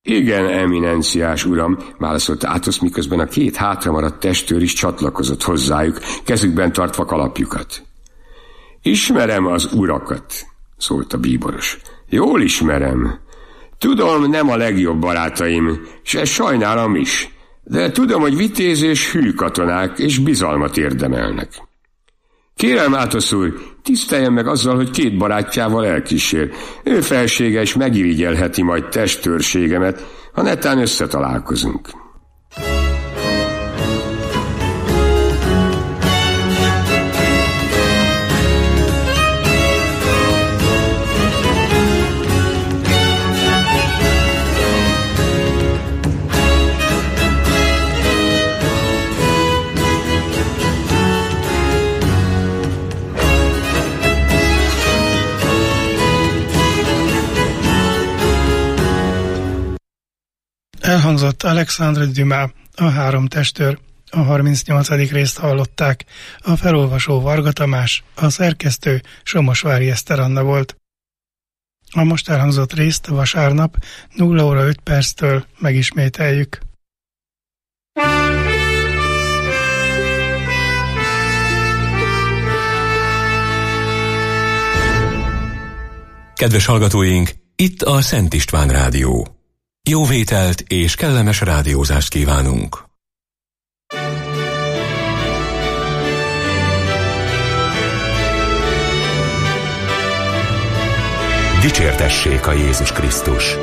Igen, eminenciás uram, válaszolta Athos, miközben a két hátramaradt testőr is csatlakozott hozzájuk, kezükben tartva kalapjukat. Ismerem az urakat, szólt a bíboros. Jól ismerem. Tudom, nem a legjobb barátaim, s ezt sajnálom is, de tudom, hogy vitéz és hű katonák, és bizalmat érdemelnek. Kérem, Athos úr, tiszteljen meg azzal, hogy két barátjával elkísér. Ő felsége is megirigyelheti majd testőrségemet, ha netán összetalálkozunk. Elhangzott Alexandre Dumas, a három testőr, a harmincnyolcadik részt hallották, a felolvasó Varga Tamás, a szerkesztő Somosvári Eszter Anna volt. A most elhangzott részt vasárnap nulla óra öt perctől megismételjük. Kedves hallgatóink, itt a Szent István Rádió. Jó vételt és kellemes rádiózást kívánunk! Dicsértessék a Jézus Krisztus!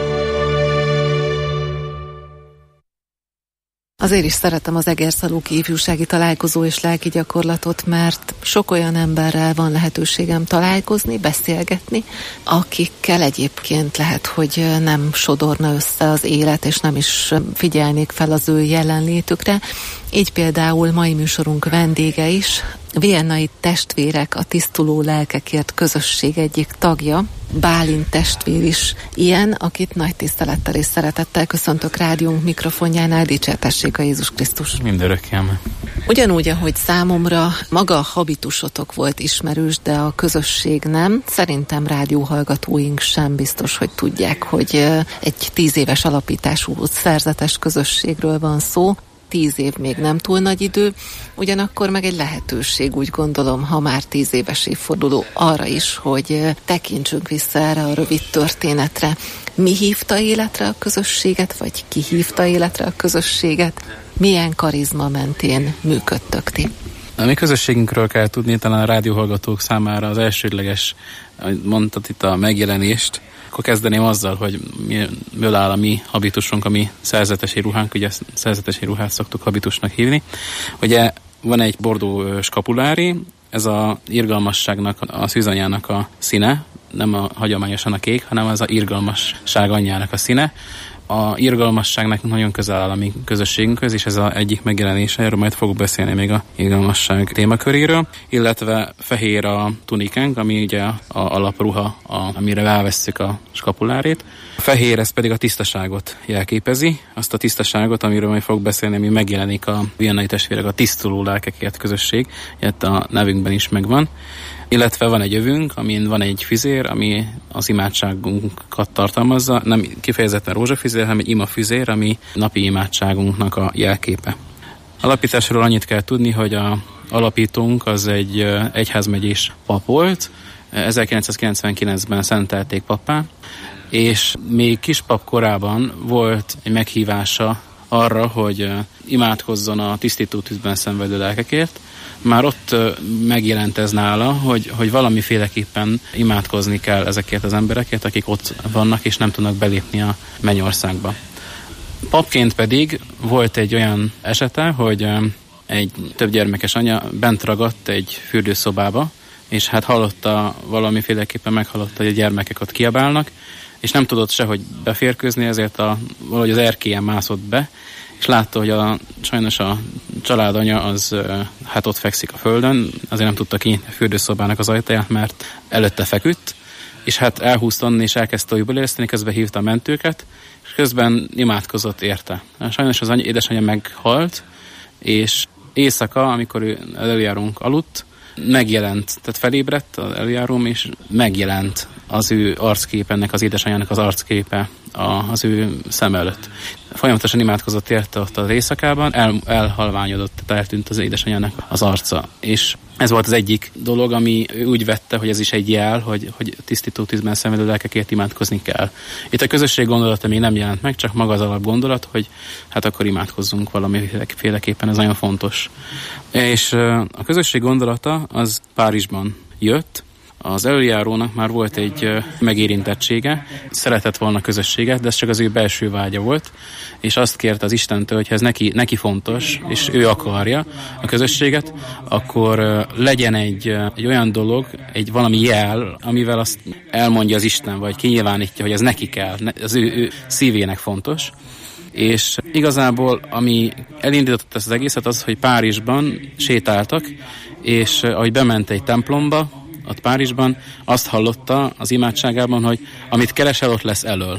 Azért is szeretem az Egerszalóki ifjúsági találkozó és lelki gyakorlatot, mert sok olyan emberrel van lehetőségem találkozni, beszélgetni, akikkel egyébként lehet, hogy nem sodorna össze az élet, és nem is figyelnék fel az ő jelenlétükre. Így például mai műsorunk vendége is, viennai testvérek, a Tisztuló Lelkekért közösség egyik tagja, Bálint testvér is ilyen, akit nagy tisztelettel és szeretettel köszöntök rádiónk mikrofonjánál. Dicsértessék a Jézus Krisztus! Mindörökké. Ugyanúgy, ahogy számomra maga a habitusotok volt ismerős, de a közösség nem, szerintem rádióhallgatóink sem biztos, hogy tudják, hogy egy tíz éves alapítású szerzetes közösségről van szó. Tíz év még nem túl nagy idő, ugyanakkor meg egy lehetőség, úgy gondolom, ha már tíz éves évforduló arra is, hogy tekintsünk vissza erre a rövid történetre. Mi hívta életre a közösséget, vagy ki hívta életre a közösséget? Milyen karizma mentén működtök ti? A mi közösségünkről kell tudni, talán a rádióhallgatók számára az elsődleges, ahogy mondtad itt a megjelenést, akkor kezdeném azzal, hogy miből áll a mi habitusunk, a mi szerzetesi ruhánk, ugye szerzetesi ruhát szoktuk habitusnak hívni. Ugye van egy bordó skapulári, ez a irgalmasságnak, a szűzanyának a színe, nem a hagyományosan a kék, hanem az a irgalmasság anyjának a színe. A irgalmasságnak nagyon közel áll a mi közösségünkhöz, és ez az egyik megjelenése, erről majd fogok beszélni még a irgalmasság témaköréről, illetve fehér a tunikánk, ami ugye a alapruha, a, amire elvesszük a skapulárét. A fehér, ez pedig a tisztaságot jelképezi, azt a tisztaságot, amiről majd fogok beszélni, ami megjelenik a viennai testvérek, a Tisztuló Lelkekért közösség, itt a nevünkben is megvan. Illetve van egy övünk, amin van egy füzér, ami az imádságunkat tartalmazza, nem kifejezetten rózsafüzér, hanem egy imafüzér, ami napi imádságunknak a jelképe. Alapításról annyit kell tudni, hogy a alapítónk az egy egyházmegyés pap volt, ezerkilencszázkilencvenkilencben szentelték pappá, és még kispap korában volt egy meghívása arra, hogy imádkozzon a tisztító tűzben szenvedő lelkekért. Már ott megjelent ez nála, hogy, hogy valamiféleképpen imádkozni kell ezekért az emberekért, akik ott vannak és nem tudnak belépni a mennyországba. Papként pedig volt egy olyan esete, hogy egy több gyermekes anya bent ragadt egy fürdőszobába, és hát hallotta, valamiféleképpen meghallotta, hogy a gyermekek ott kiabálnak, és nem tudott sehogy beférkőzni, ezért a, valahogy az erkélyen mászott be, és látta, hogy a, sajnos a családanya az hát ott fekszik a földön, azért nem tudta kinyitni a fürdőszobának az ajtaját, mert előtte feküdt, és hát elhúzta onnan, és elkezdte újból érezteni, közben hívta a mentőket, és közben imádkozott érte. Sajnos az anya, édesanyja meghalt, és éjszaka, amikor ő előjárunk aludt, megjelent, tehát felébredt az előjáróm, és megjelent az ő arckép, ennek az édesanyjának az arcképe az ő szem előtt. Folyamatosan imádkozott érte ott az éjszakában, el, elhalványodott, tehát eltűnt az édesanyjának az arca. És ez volt az egyik dolog, ami ő úgy vette, hogy ez is egy jel, hogy, hogy tisztító tűzben szenvedő lelkekért imádkozni kell. Itt a közösség gondolata még nem jelent meg, csak maga az alapgondolat, hogy hát akkor imádkozzunk valamiféleképpen, ez nagyon fontos. És a közösség gondolata az Párizsban jött. Az előjárónak már volt egy megérintettsége, szeretett volna közösséget, de ez csak az ő belső vágya volt, és azt kérte az Istentől, hogy ha ez neki, neki fontos, és ő akarja a közösséget, akkor legyen egy, egy olyan dolog, egy valami jel, amivel azt elmondja az Isten, vagy kinyilvánítja, hogy ez neki kell, az ő, ő szívének fontos. És igazából, ami elindított ezt az egészet, az, hogy Párizsban sétáltak, és ahogy bement egy templomba, ott Párizsban, azt hallotta az imádságában, hogy amit keresel, ott lesz elől.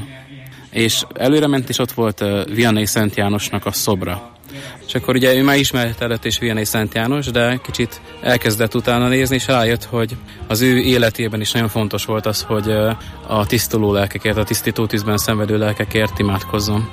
És előre ment, és ott volt uh, Vianney Szent Jánosnak a szobra. És akkor ugye ő már ismertetett és Vianney Szent János, de kicsit elkezdett utána nézni, és rájött, hogy az ő életében is nagyon fontos volt az, hogy uh, a tisztuló lelkekért, a tisztító tűzben szenvedő lelkekért imádkozzon.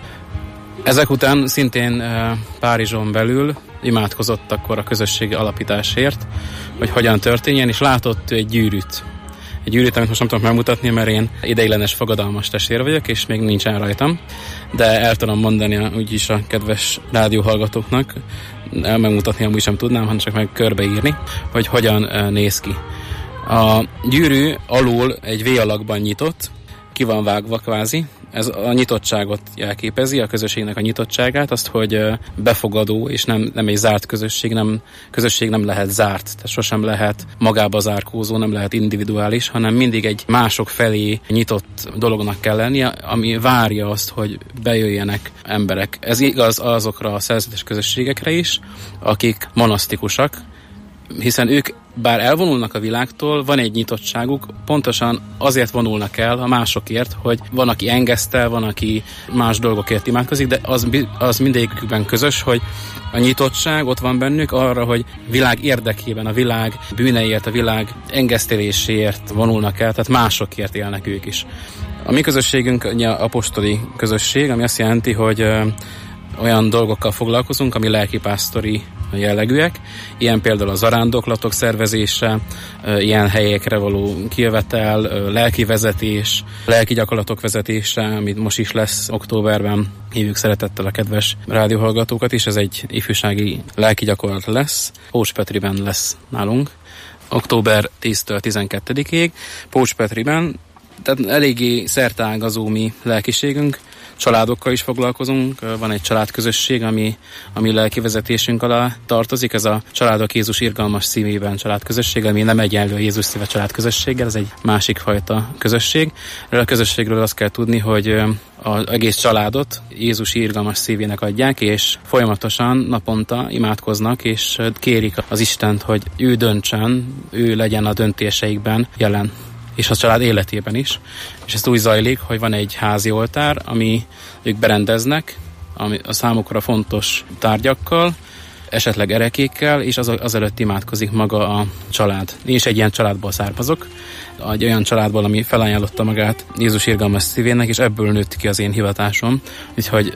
Ezek után szintén uh, Párizson belül imádkozott akkor a közösség alapításért, hogy hogyan történjen, és látott egy gyűrűt. Egy gyűrűt, amit most nem tudom megmutatni, mert én ideiglenes fogadalmas testvér vagyok, és még nincsen rajtam, de el tudom mondani úgyis a kedves rádióhallgatóknak, el megmutatni amúgy sem tudnám, hanem csak meg körbeírni, hogy hogyan néz ki. A gyűrű alul egy V-alakban nyitott, ki van vágva kvázi. Ez a nyitottságot jelképezi, a közösségnek a nyitottságát, azt, hogy befogadó, és nem, nem egy zárt közösség, nem, közösség nem lehet zárt, tehát sosem lehet magába zárkózó, nem lehet individuális, hanem mindig egy mások felé nyitott dolognak kell lennie, ami várja azt, hogy bejöjjenek emberek. Ez igaz azokra a szerzetes közösségekre is, akik monasztikusak, hiszen ők bár elvonulnak a világtól, van egy nyitottságuk, pontosan azért vonulnak el a másokért, hogy van, aki engesztel, van, aki más dolgokért imádkozik, de az, az mindegyikükben közös, hogy a nyitottság ott van bennük arra, hogy világ érdekében, a világ bűneiért, a világ engeszteléséért vonulnak el, tehát másokért élnek ők is. A mi közösségünk ugye apostoli közösség, ami azt jelenti, hogy olyan dolgokkal foglalkozunk, ami lelkipásztori jellegűek, ilyen például a zarándoklatok szervezése, ilyen helyekre való kijövetel, lelki vezetés, lelki gyakorlatok vezetése, amit most is lesz októberben. Hívjuk szeretettel a kedves rádióhallgatókat is, ez egy ifjúsági lelki gyakorlat lesz. Pócspetriben lesz nálunk, október tíztől tizenkettedikéig. Pócspetriben, tehát eléggé szerteágazó mi lelkiségünk, családokkal is foglalkozunk, van egy családközösség, ami, ami lelki vezetésünk alá tartozik, ez a Családok Jézus irgalmas szívében családközösség, ami nem egyenlő a Jézus szíve családközösséggel, ez egy másik fajta közösség. Erről a közösségről azt kell tudni, hogy az egész családot Jézus irgalmas szívének adják, és folyamatosan naponta imádkoznak, és kérik az Istent, hogy ő döntsön, ő legyen a döntéseikben jelen, és a család életében is. És ez úgy zajlik, hogy van egy házi oltár, ami ők berendeznek, ami a számukra fontos tárgyakkal, esetleg erekékkel, és az, az előtt imádkozik maga a család. Én is egy ilyen családból származok, egy olyan családból, ami felajánlotta magát Jézus irgalmas szívének, és ebből nőtt ki az én hivatásom. Úgyhogy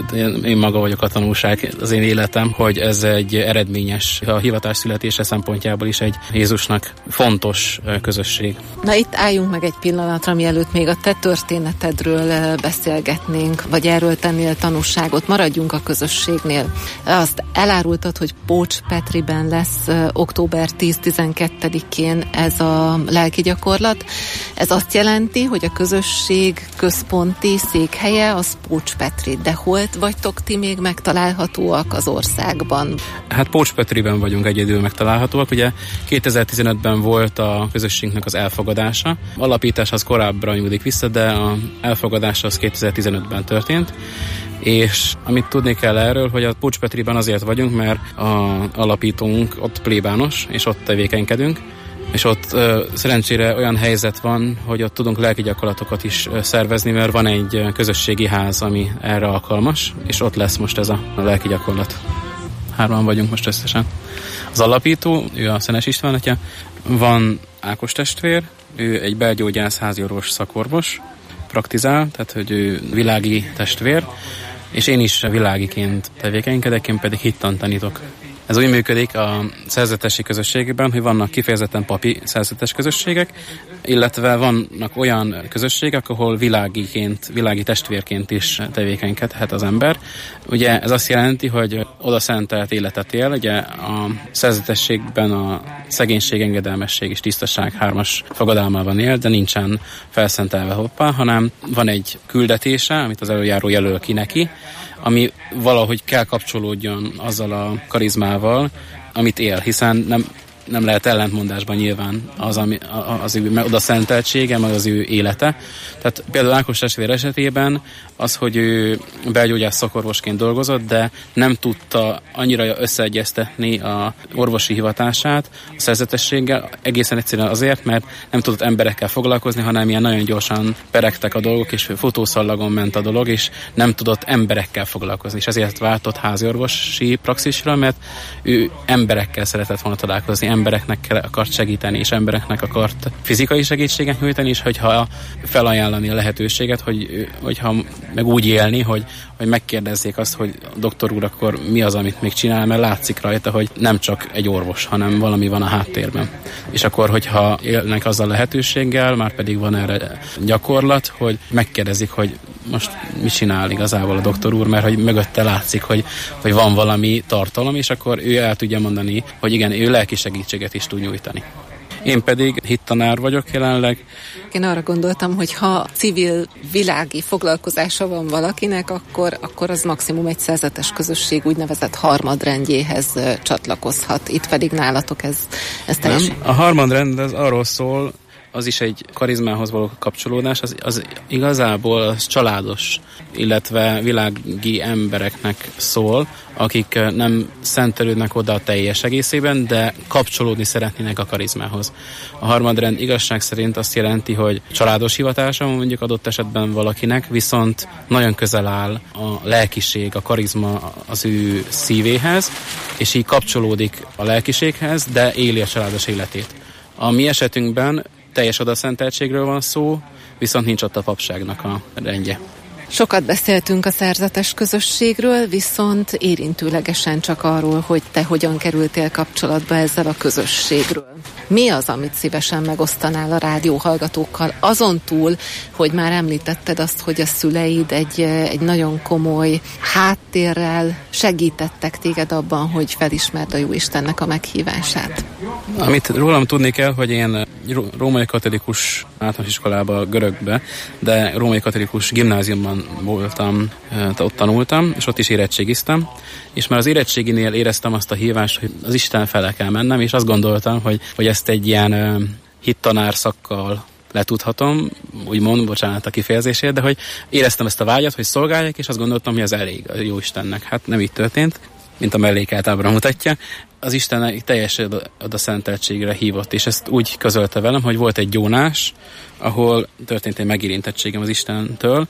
én maga vagyok a tanulság, az én életem, hogy ez egy eredményes, a hivatás születése szempontjából is egy Jézusnak fontos közösség. Na itt álljunk meg egy pillanatra, mielőtt még a te történetedről beszélgetnénk, vagy erről tennél tanúságot. Maradjunk a közösségnél. Azt elárultad, hogy Pócspetriben lesz október tíz-tizenkettedikén ez a lelki gyakorlat. Ez azt jelenti, hogy a közösség központi székhelye az Pócspetri, de hol vagytok ti még megtalálhatóak az országban? Hát Pócspetriben vagyunk egyedül megtalálhatóak. Ugye kétezer-tizenötben volt a közösségnek az elfogadása. Alapítás az korábbra nyúlik vissza, de az elfogadás az kétezer-tizenötben történt. És amit tudni kell erről, hogy a Pócspetriben azért vagyunk, mert az alapítónk ott plébános, és ott tevékenykedünk, és ott uh, szerencsére olyan helyzet van, hogy ott tudunk lelki gyakorlatokat is uh, szervezni, mert van egy uh, közösségi ház, ami erre alkalmas, és ott lesz most ez a, a lelki gyakorlat. Hárman vagyunk most összesen. az alapító, ő a Szenes István atya, van Ákos testvér, ő egy belgyógyász háziorvos szakorvos, praktizál, tehát hogy ő világi testvér, és én is világiként tevékenykedek, én pedig hittant tanítok. Ez úgy működik a szerzetesi közösségben, hogy vannak kifejezetten papi szerzetes közösségek, illetve vannak olyan közösségek, ahol világiként, világi testvérként is tevékenykedhet az ember. Ugye ez azt jelenti, hogy oda szentelt életet él, ugye a szerzetességben a szegénység, engedelmesség és tisztaság hármas fogadalmában él, de nincsen felszentelve hoppá, hanem van egy küldetése, amit az előjáró jelöl ki neki, ami valahogy kell kapcsolódjon azzal a karizmával, amit él, hiszen nem, nem lehet ellentmondásban nyilván az, ami, az ő oda szenteltsége, meg az ő élete. Tehát például Ákos testvér esetében az, hogy ő belgyógyász szakorvosként dolgozott, de nem tudta annyira összeegyeztetni a orvosi hivatását a szerzetességgel, egészen egyszerűen azért, mert nem tudott emberekkel foglalkozni, hanem ilyen nagyon gyorsan peregtek a dolgok, és futószallagon ment a dolog, és nem tudott emberekkel foglalkozni, és ezért váltott háziorvosi praxisra, mert ő emberekkel szeretett volna találkozni, embereknek akart segíteni, és embereknek akart fizikai segítséget nyújtani, és hogyha felajánlani a lehetőséget, hogy, hogyha meg úgy élni, hogy, hogy megkérdezzék azt, hogy doktor úr, akkor mi az, amit még csinál, mert látszik rajta, hogy nem csak egy orvos, hanem valami van a háttérben. És akkor, hogyha élnek azzal a lehetőséggel, már pedig van erre gyakorlat, hogy megkérdezik, hogy most mit csinál igazából a doktor úr, mert hogy mögötte látszik, hogy, hogy van valami tartalom, és akkor ő el tudja mondani, hogy igen, ő lelki segítséget is tud nyújtani. Én pedig hittanár vagyok jelenleg. Én arra gondoltam, hogy ha civil világi foglalkozása van valakinek, akkor, akkor az maximum egy szerzetes közösség úgynevezett harmadrendjéhez csatlakozhat. Itt pedig nálatok ez, ez teljesen. Nem, a harmadrend az arról szól, az is egy karizmához való kapcsolódás, az, az igazából az családos, illetve világi embereknek szól, akik nem szentelődnek oda a teljes egészében, de kapcsolódni szeretnének a karizmához. A harmadrend igazság szerint azt jelenti, hogy családos hivatása mondjuk adott esetben valakinek, viszont nagyon közel áll a lelkiség, a karizma az ő szívéhez, és így kapcsolódik a lelkiséghez, de éli a családos életét. A mi esetünkben teljes odaszenteltségről van szó, viszont nincs ott a papságnak a rendje. Sokat beszéltünk a szerzetes közösségről, viszont érintőlegesen csak arról, hogy te hogyan kerültél kapcsolatba ezzel a közösségről. Mi az, amit szívesen megosztanál a rádióhallgatókkal? Azon túl, hogy már említetted azt, hogy a szüleid egy, egy nagyon komoly háttérrel segítettek téged abban, hogy felismerd a Jóistennek a meghívását. Amit rólam tudni kell, hogy én római katolikus általános iskolába, görögbe, de római katolikus gimnáziumban voltam, ott tanultam, és ott is érettségiztem, és már az érettséginél éreztem azt a hívást, hogy az Isten fele kell mennem, és azt gondoltam, hogy, hogy ezt egy ilyen uh, hittanár szakkal letudhatom, úgymond, bocsánat a kifejezésért, de hogy éreztem ezt a vágyat, hogy szolgáljak, és azt gondoltam, hogy ez elég a Jóistennek. Hát nem így történt, mint a mellékelt ábra mutatja. Az Isten teljes oda szenteltségre hívott, és ezt úgy közölte velem, hogy volt egy gyónás, ahol történt egy megérintettségem az Istentől.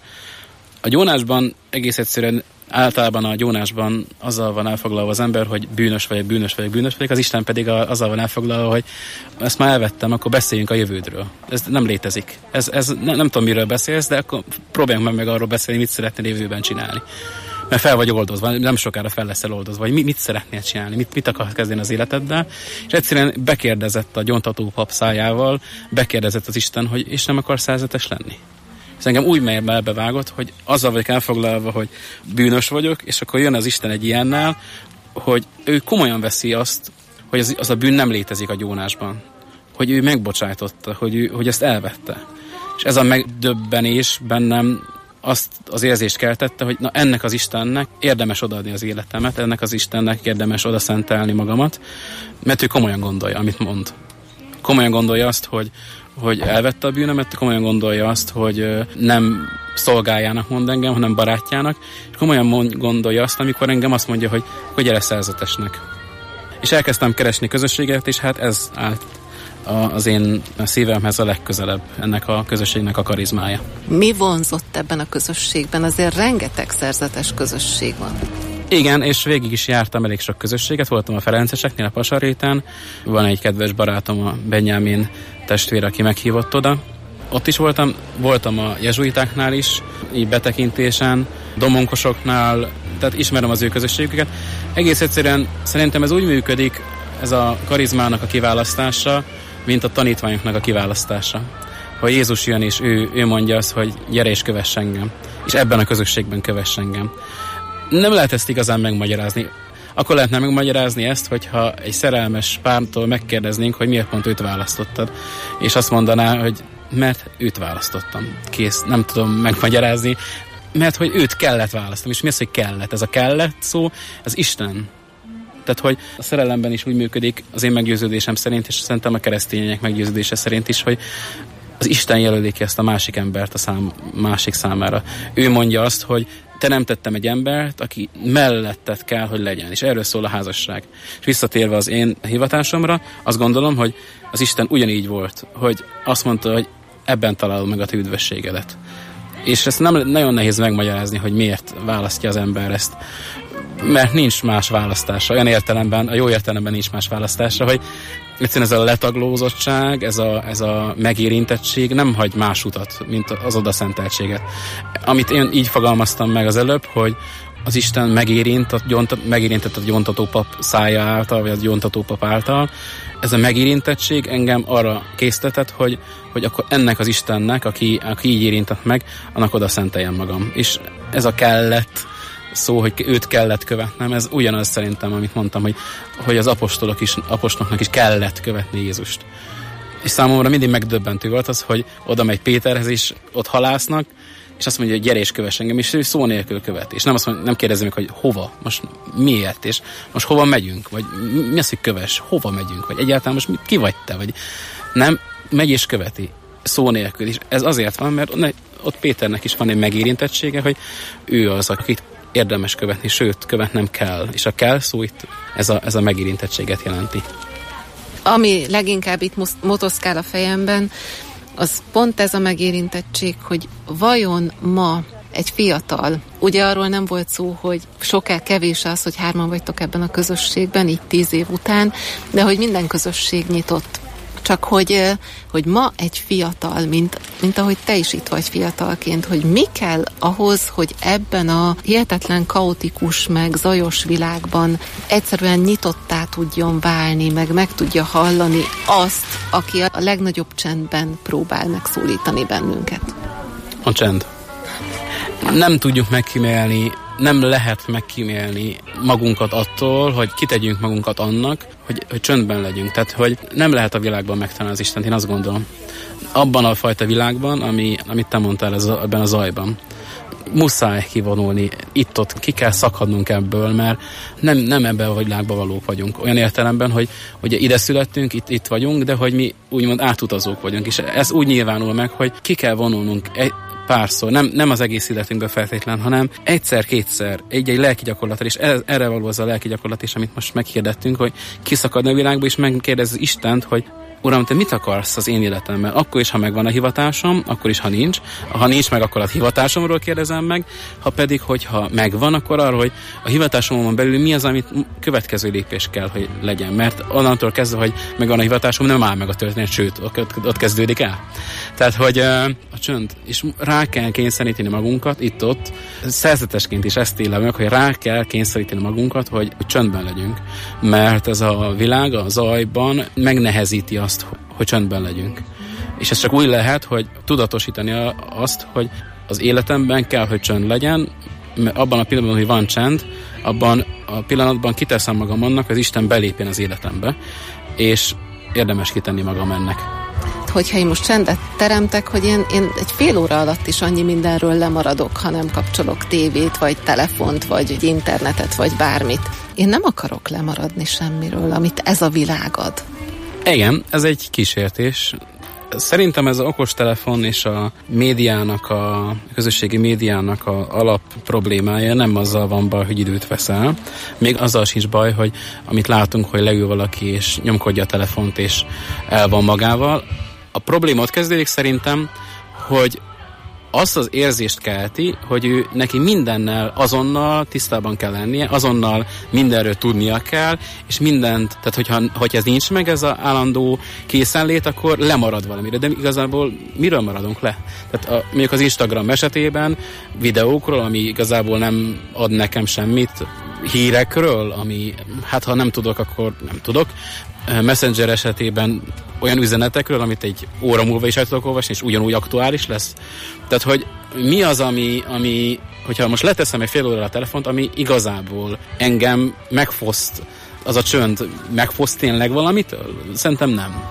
A gyónásban egész egyszerűen általában a gyónásban azzal van elfoglalva az ember, hogy bűnös vagyok, bűnös vagyok, bűnös vagyok, az Isten pedig azzal van elfoglalva, hogy ezt már elvettem, akkor beszéljünk a jövődről. Ez nem létezik. Ez, ez nem, nem tudom, miről beszélsz, de akkor próbáljunk meg, meg arról beszélni, mit szeretnél jövőben csinálni. Mert fel vagy oldozva, nem sokára fel leszel oldozva, vagy mit, mit szeretnél csinálni, mit, mit akarsz kezdeni az életeddel, és egyszerűen bekérdezett a gyóntató pap szájával, bekérdezett az Isten, hogy és nem akarsz szerzetes lenni. És engem úgy mélyben elbevágott, hogy azzal vagyok elfoglalva, hogy bűnös vagyok, és akkor jön az Isten egy ilyennel, hogy ő komolyan veszi azt, hogy az, az a bűn nem létezik a gyónásban. Hogy ő megbocsájtotta, hogy, ő, hogy ezt elvette. És ez a megdöbbenés bennem azt az érzést keltette, hogy na ennek az Istennek érdemes odaadni az életemet, ennek az Istennek érdemes odaszentelni magamat, mert ő komolyan gondolja, amit mond. Komolyan gondolja azt, hogy, hogy elvette a bűnömet, komolyan gondolja azt, hogy nem szolgájának mond engem, hanem barátjának, és komolyan gondolja azt, amikor engem azt mondja, hogy, hogy gyere szerzetesnek. És elkezdtem keresni közösséget, és hát ez állt az én szívemhez a legközelebb, ennek a közösségnek a karizmája. Mi vonzott ebben a közösségben? Azért rengeteg szerzetes közösség van. Igen, és végig is jártam elég sok közösséget, voltam a Ferenceseknél, a Pasaréten, van egy kedves barátom, a Benyámin testvér, aki meghívott oda. Ott is voltam, voltam a jezsuitáknál is, így betekintésen, domonkosoknál, tehát ismerem az ő közösségüket. Egész egyszerűen szerintem ez úgy működik, ez a karizmának a kiválasztása, mint a tanítványoknak a kiválasztása. Ha Jézus jön és ő, ő mondja azt, hogy gyere és kövess engem, és ebben a közösségben kövess engem. Nem lehet ezt igazán megmagyarázni. Akkor lehetne megmagyarázni ezt, hogyha egy szerelmes pártól megkérdeznénk, hogy miért pont őt választottad. És azt mondaná, hogy mert őt választottam. Kész, nem tudom megmagyarázni, mert hogy őt kellett választom. És mi az, hogy kellett? Ez a kellett szó, ez Isten. Tehát, hogy a szerelemben is úgy működik, az én meggyőződésem szerint, és szerintem a keresztények meggyőződése szerint is, hogy az Isten jelöli ki ezt a másik embert a szám, másik számára. Ő mondja azt, hogy teremtettem egy embert, aki melletted kell, hogy legyen. És erről szól a házasság. És visszatérve az én hivatásomra, azt gondolom, hogy az Isten ugyanígy volt, hogy azt mondta, hogy ebben találod meg a te üdvösségedet. És ezt nem nagyon nehéz megmagyarázni, hogy miért választja az ember ezt. Mert nincs más választása. Olyan értelemben, a jó értelemben nincs más választása, hogy egyszerűen ez a letaglózottság, ez a, ez a megérintettség nem hagy más utat, mint az odaszenteltséget. Amit én így fogalmaztam meg az előbb, hogy az Isten megérint, a gyontat, megérintett a gyontatópap szája által, vagy a gyontatópap által. Ez a megérintettség engem arra késztetett, hogy, hogy akkor ennek az Istennek, aki, aki így érintett meg, annak oda szenteljem magam. És ez a kellett szó, hogy őt kellett követnem, ez ugyanaz szerintem, amit mondtam, hogy, hogy az apostolok is, apostoloknak is kellett követni Jézust. És számomra mindig megdöbbentő volt az, hogy oda megy Péterhez is, ott halásznak, és azt mondja, hogy gyere és kövess engem, és ő szó nélkül követ. És nem, azt mondja, nem kérdezi meg, hogy hova, most miért, és most hova megyünk, vagy mi az, hogy kövess, hova megyünk, vagy egyáltalán most ki vagy te, vagy nem, megy és követi, szó nélkül. És ez azért van, mert ott Péternek is van egy megérintettsége, hogy ő az, akit érdemes követni, sőt, követnem kell. És a kell szó itt ez a, ez a megérintettséget jelenti. Ami leginkább itt motoszkál a fejemben, az pont ez a megérintettség, hogy vajon ma egy fiatal, ugye arról nem volt szó, hogy soká kevés az, hogy hárman vagytok ebben a közösségben, így tíz év után, de hogy minden közösség nyitott. Csak hogy, hogy ma egy fiatal, mint, mint ahogy te is itt vagy fiatalként, hogy mi kell ahhoz, hogy ebben a hihetetlen kaotikus, meg zajos világban egyszerűen nyitottá tudjon válni, meg meg tudja hallani azt, aki a legnagyobb csendben próbál megszólítani bennünket. A csend. Nem tudjuk megkímélni, nem lehet megkímélni magunkat attól, hogy kitegyünk magunkat annak, hogy, hogy csöndben legyünk. Tehát, hogy nem lehet a világban megtalálni az Istent, én azt gondolom. Abban a fajta világban, ami, amit te mondtál ez a, ebben a zajban. Muszáj kivonulni, itt-ott ki kell szakadnunk ebből, mert nem, nem ebben a világban valók vagyunk. Olyan értelemben, hogy ugye ide születtünk, itt, itt vagyunk, de hogy mi úgymond átutazók vagyunk. És ez úgy nyilvánul meg, hogy ki kell vonulnunk egy párszor, nem, nem az egész életünkben feltétlen, hanem egyszer-kétszer egy-egy lelki gyakorlatra, és ez, erre való az a lelki gyakorlat is, amit most meghirdettünk, hogy kiszakadni a világba, és megkérdezi Istent, hogy Uram, te mit akarsz az én életemben? Akkor is, ha megvan a hivatásom, akkor is, ha nincs. Ha nincs meg, akkor a hivatásomról kérdezem meg. Ha pedig, hogyha megvan, akkor arról, hogy a hivatásomon belül mi az, amit következő lépés kell, hogy legyen. Mert onnantól kezdve, hogy megvan a hivatásom, nem áll meg a történet, sőt, ott kezdődik el. Tehát, hogy a csönd, és rá kell kényszeríteni magunkat, itt-ott, szerzetesként is ezt élem meg, hogy rá kell kényszeríteni magunkat, hogy, hogy csöndben legyünk. Mert ez a világ a zajban megnehezíti azt, hogy csöndben legyünk. És ez csak úgy lehet, hogy tudatosítani azt, hogy az életemben kell, hogy csönd legyen, mert abban a pillanatban, hogy van csend, abban a pillanatban kiteszem magam annak, hogy az Isten belépjen az életembe, és érdemes kitenni magam ennek. Hogyha én most csendet teremtek, hogy én, én egy fél óra alatt is annyi mindenről lemaradok, ha nem kapcsolok tévét, vagy telefont, vagy internetet, vagy bármit. Én nem akarok lemaradni semmiről, amit ez a világ ad. Igen, ez egy kísértés. Szerintem ez az okostelefon és a médiának, a közösségi médiának a alap problémája nem azzal van baj, hogy időt veszel. Még azzal sincs baj, hogy amit látunk, hogy leül valaki és nyomkodja a telefont és el van magával. A probléma ott kezdődik szerintem, hogy azt az érzést kelti, hogy ő neki mindennel azonnal tisztában kell lennie, azonnal mindenről tudnia kell, és mindent, tehát hogyha, hogyha ez nincs meg, ez az állandó készenlét, akkor lemarad valamire, de igazából miről maradunk le? Tehát a, mondjuk az Instagram esetében videókról, ami igazából nem ad nekem semmit, hírekről, ami, hát ha nem tudok, akkor nem tudok. Messenger esetében olyan üzenetekről, amit egy óra múlva is el tudok olvasni, és ugyanúgy aktuális lesz. Tehát, hogy mi az, ami, ami hogyha most leteszem egy fél óra a telefont, ami igazából engem megfoszt, az a csönd megfoszt tényleg valamit? Szerintem nem.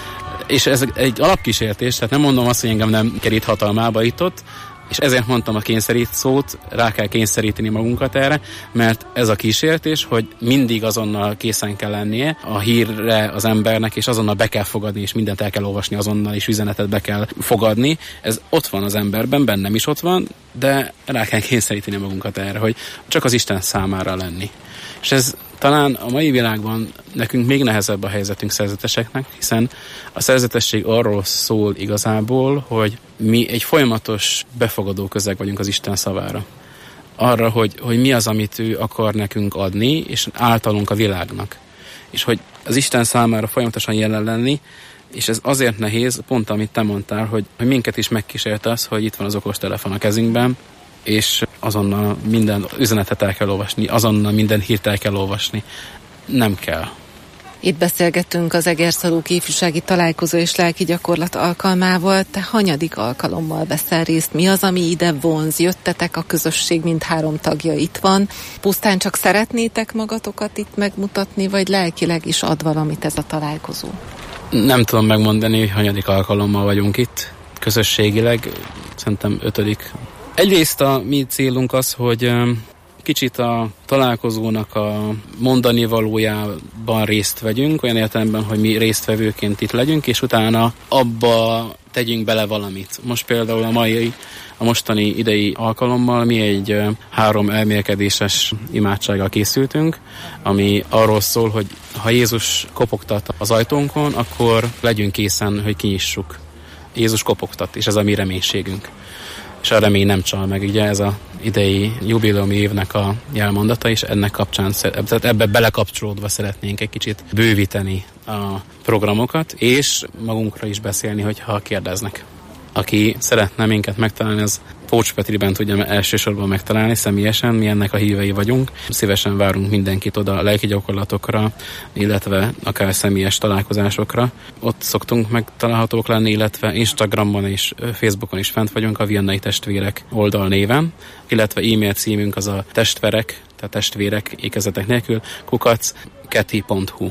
És ez egy alapkísértés, tehát nem mondom azt, hogy engem nem kerít hatalmába itt-ott, és ezért mondtam a kényszerít szót, rá kell kényszeríteni magunkat erre, mert ez a kísértés, hogy mindig azonnal készen kell lennie a hírre az embernek, és azonnal be kell fogadni, és mindent el kell olvasni azonnal, és üzenetet be kell fogadni. Ez ott van az emberben, bennem is ott van, de rá kell kényszeríteni magunkat erre, hogy csak az Isten számára lenni. És ez talán a mai világban nekünk még nehezebb a helyzetünk szerzeteseknek, hiszen a szerzetesség arról szól igazából, hogy mi egy folyamatos befogadó közeg vagyunk az Isten szavára. Arra, hogy, hogy mi az, amit ő akar nekünk adni, és általunk a világnak. És hogy az Isten számára folyamatosan jelen lenni, és ez azért nehéz, pont amit te mondtál, hogy, hogy minket is megkísért az, hogy itt van az okostelefon a kezünkben, és azonnal minden üzenetet el kell olvasni, azonnal minden hírt el kell olvasni. Nem kell. Itt beszélgettünk az Egerszalók ifjúsági találkozó és lelki gyakorlat alkalmával. Te hanyadik alkalommal veszel részt? Mi az, ami ide vonz? Jöttetek, a közösség mindhárom tagja itt van. Pusztán csak szeretnétek magatokat itt megmutatni, vagy lelkileg is ad valamit ez a találkozó? Nem tudom megmondani, hogy hanyadik alkalommal vagyunk itt. Közösségileg szerintem ötödik. Egyrészt a mi célunk az, hogy kicsit a találkozónak a mondani valójában részt vegyünk, olyan értelemben, hogy mi résztvevőként itt legyünk, és utána abba tegyünk bele valamit. Most például a mai, a mostani idei alkalommal mi egy három elmélkedéses imádsággal készültünk, ami arról szól, hogy ha Jézus kopogtat az ajtónkon, akkor legyünk készen, hogy kinyissuk. Jézus kopogtat, és ez a mi reménységünk. És a remény nem csal meg, ugye ez az idei jubileumi évnek a jelmondata, és ennek kapcsán, tehát ebbe belekapcsolódva szeretnénk egy kicsit bővíteni a programokat, és magunkra is beszélni, hogyha kérdeznek. Aki szeretne minket megtalálni, az Pócs Petriben tudja elsősorban megtalálni személyesen, mi ennek a hívei vagyunk. Szívesen várunk mindenkit oda a lelki gyakorlatokra, illetve akár személyes találkozásokra. Ott szoktunk megtalálhatók lenni, illetve Instagramon és Facebookon is fent vagyunk a Viannai Testvérek oldal néven, illetve e-mail címünk az a testverek, tehát testvérek ékezetek nélkül, kukac keti pont hu.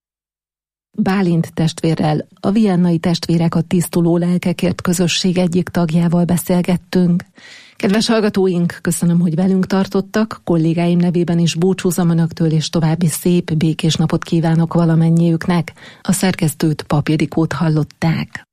Bálint testvérrel, a Viannai Testvérek a Tisztuló Lelkekért közösség egyik tagjával beszélgettünk. Kedves hallgatóink, köszönöm, hogy velünk tartottak, kollégáim nevében is búcsúzom önöktől, és további szép, békés napot kívánok valamennyiüknek. A szerkesztőt, Pap Ildikót hallották.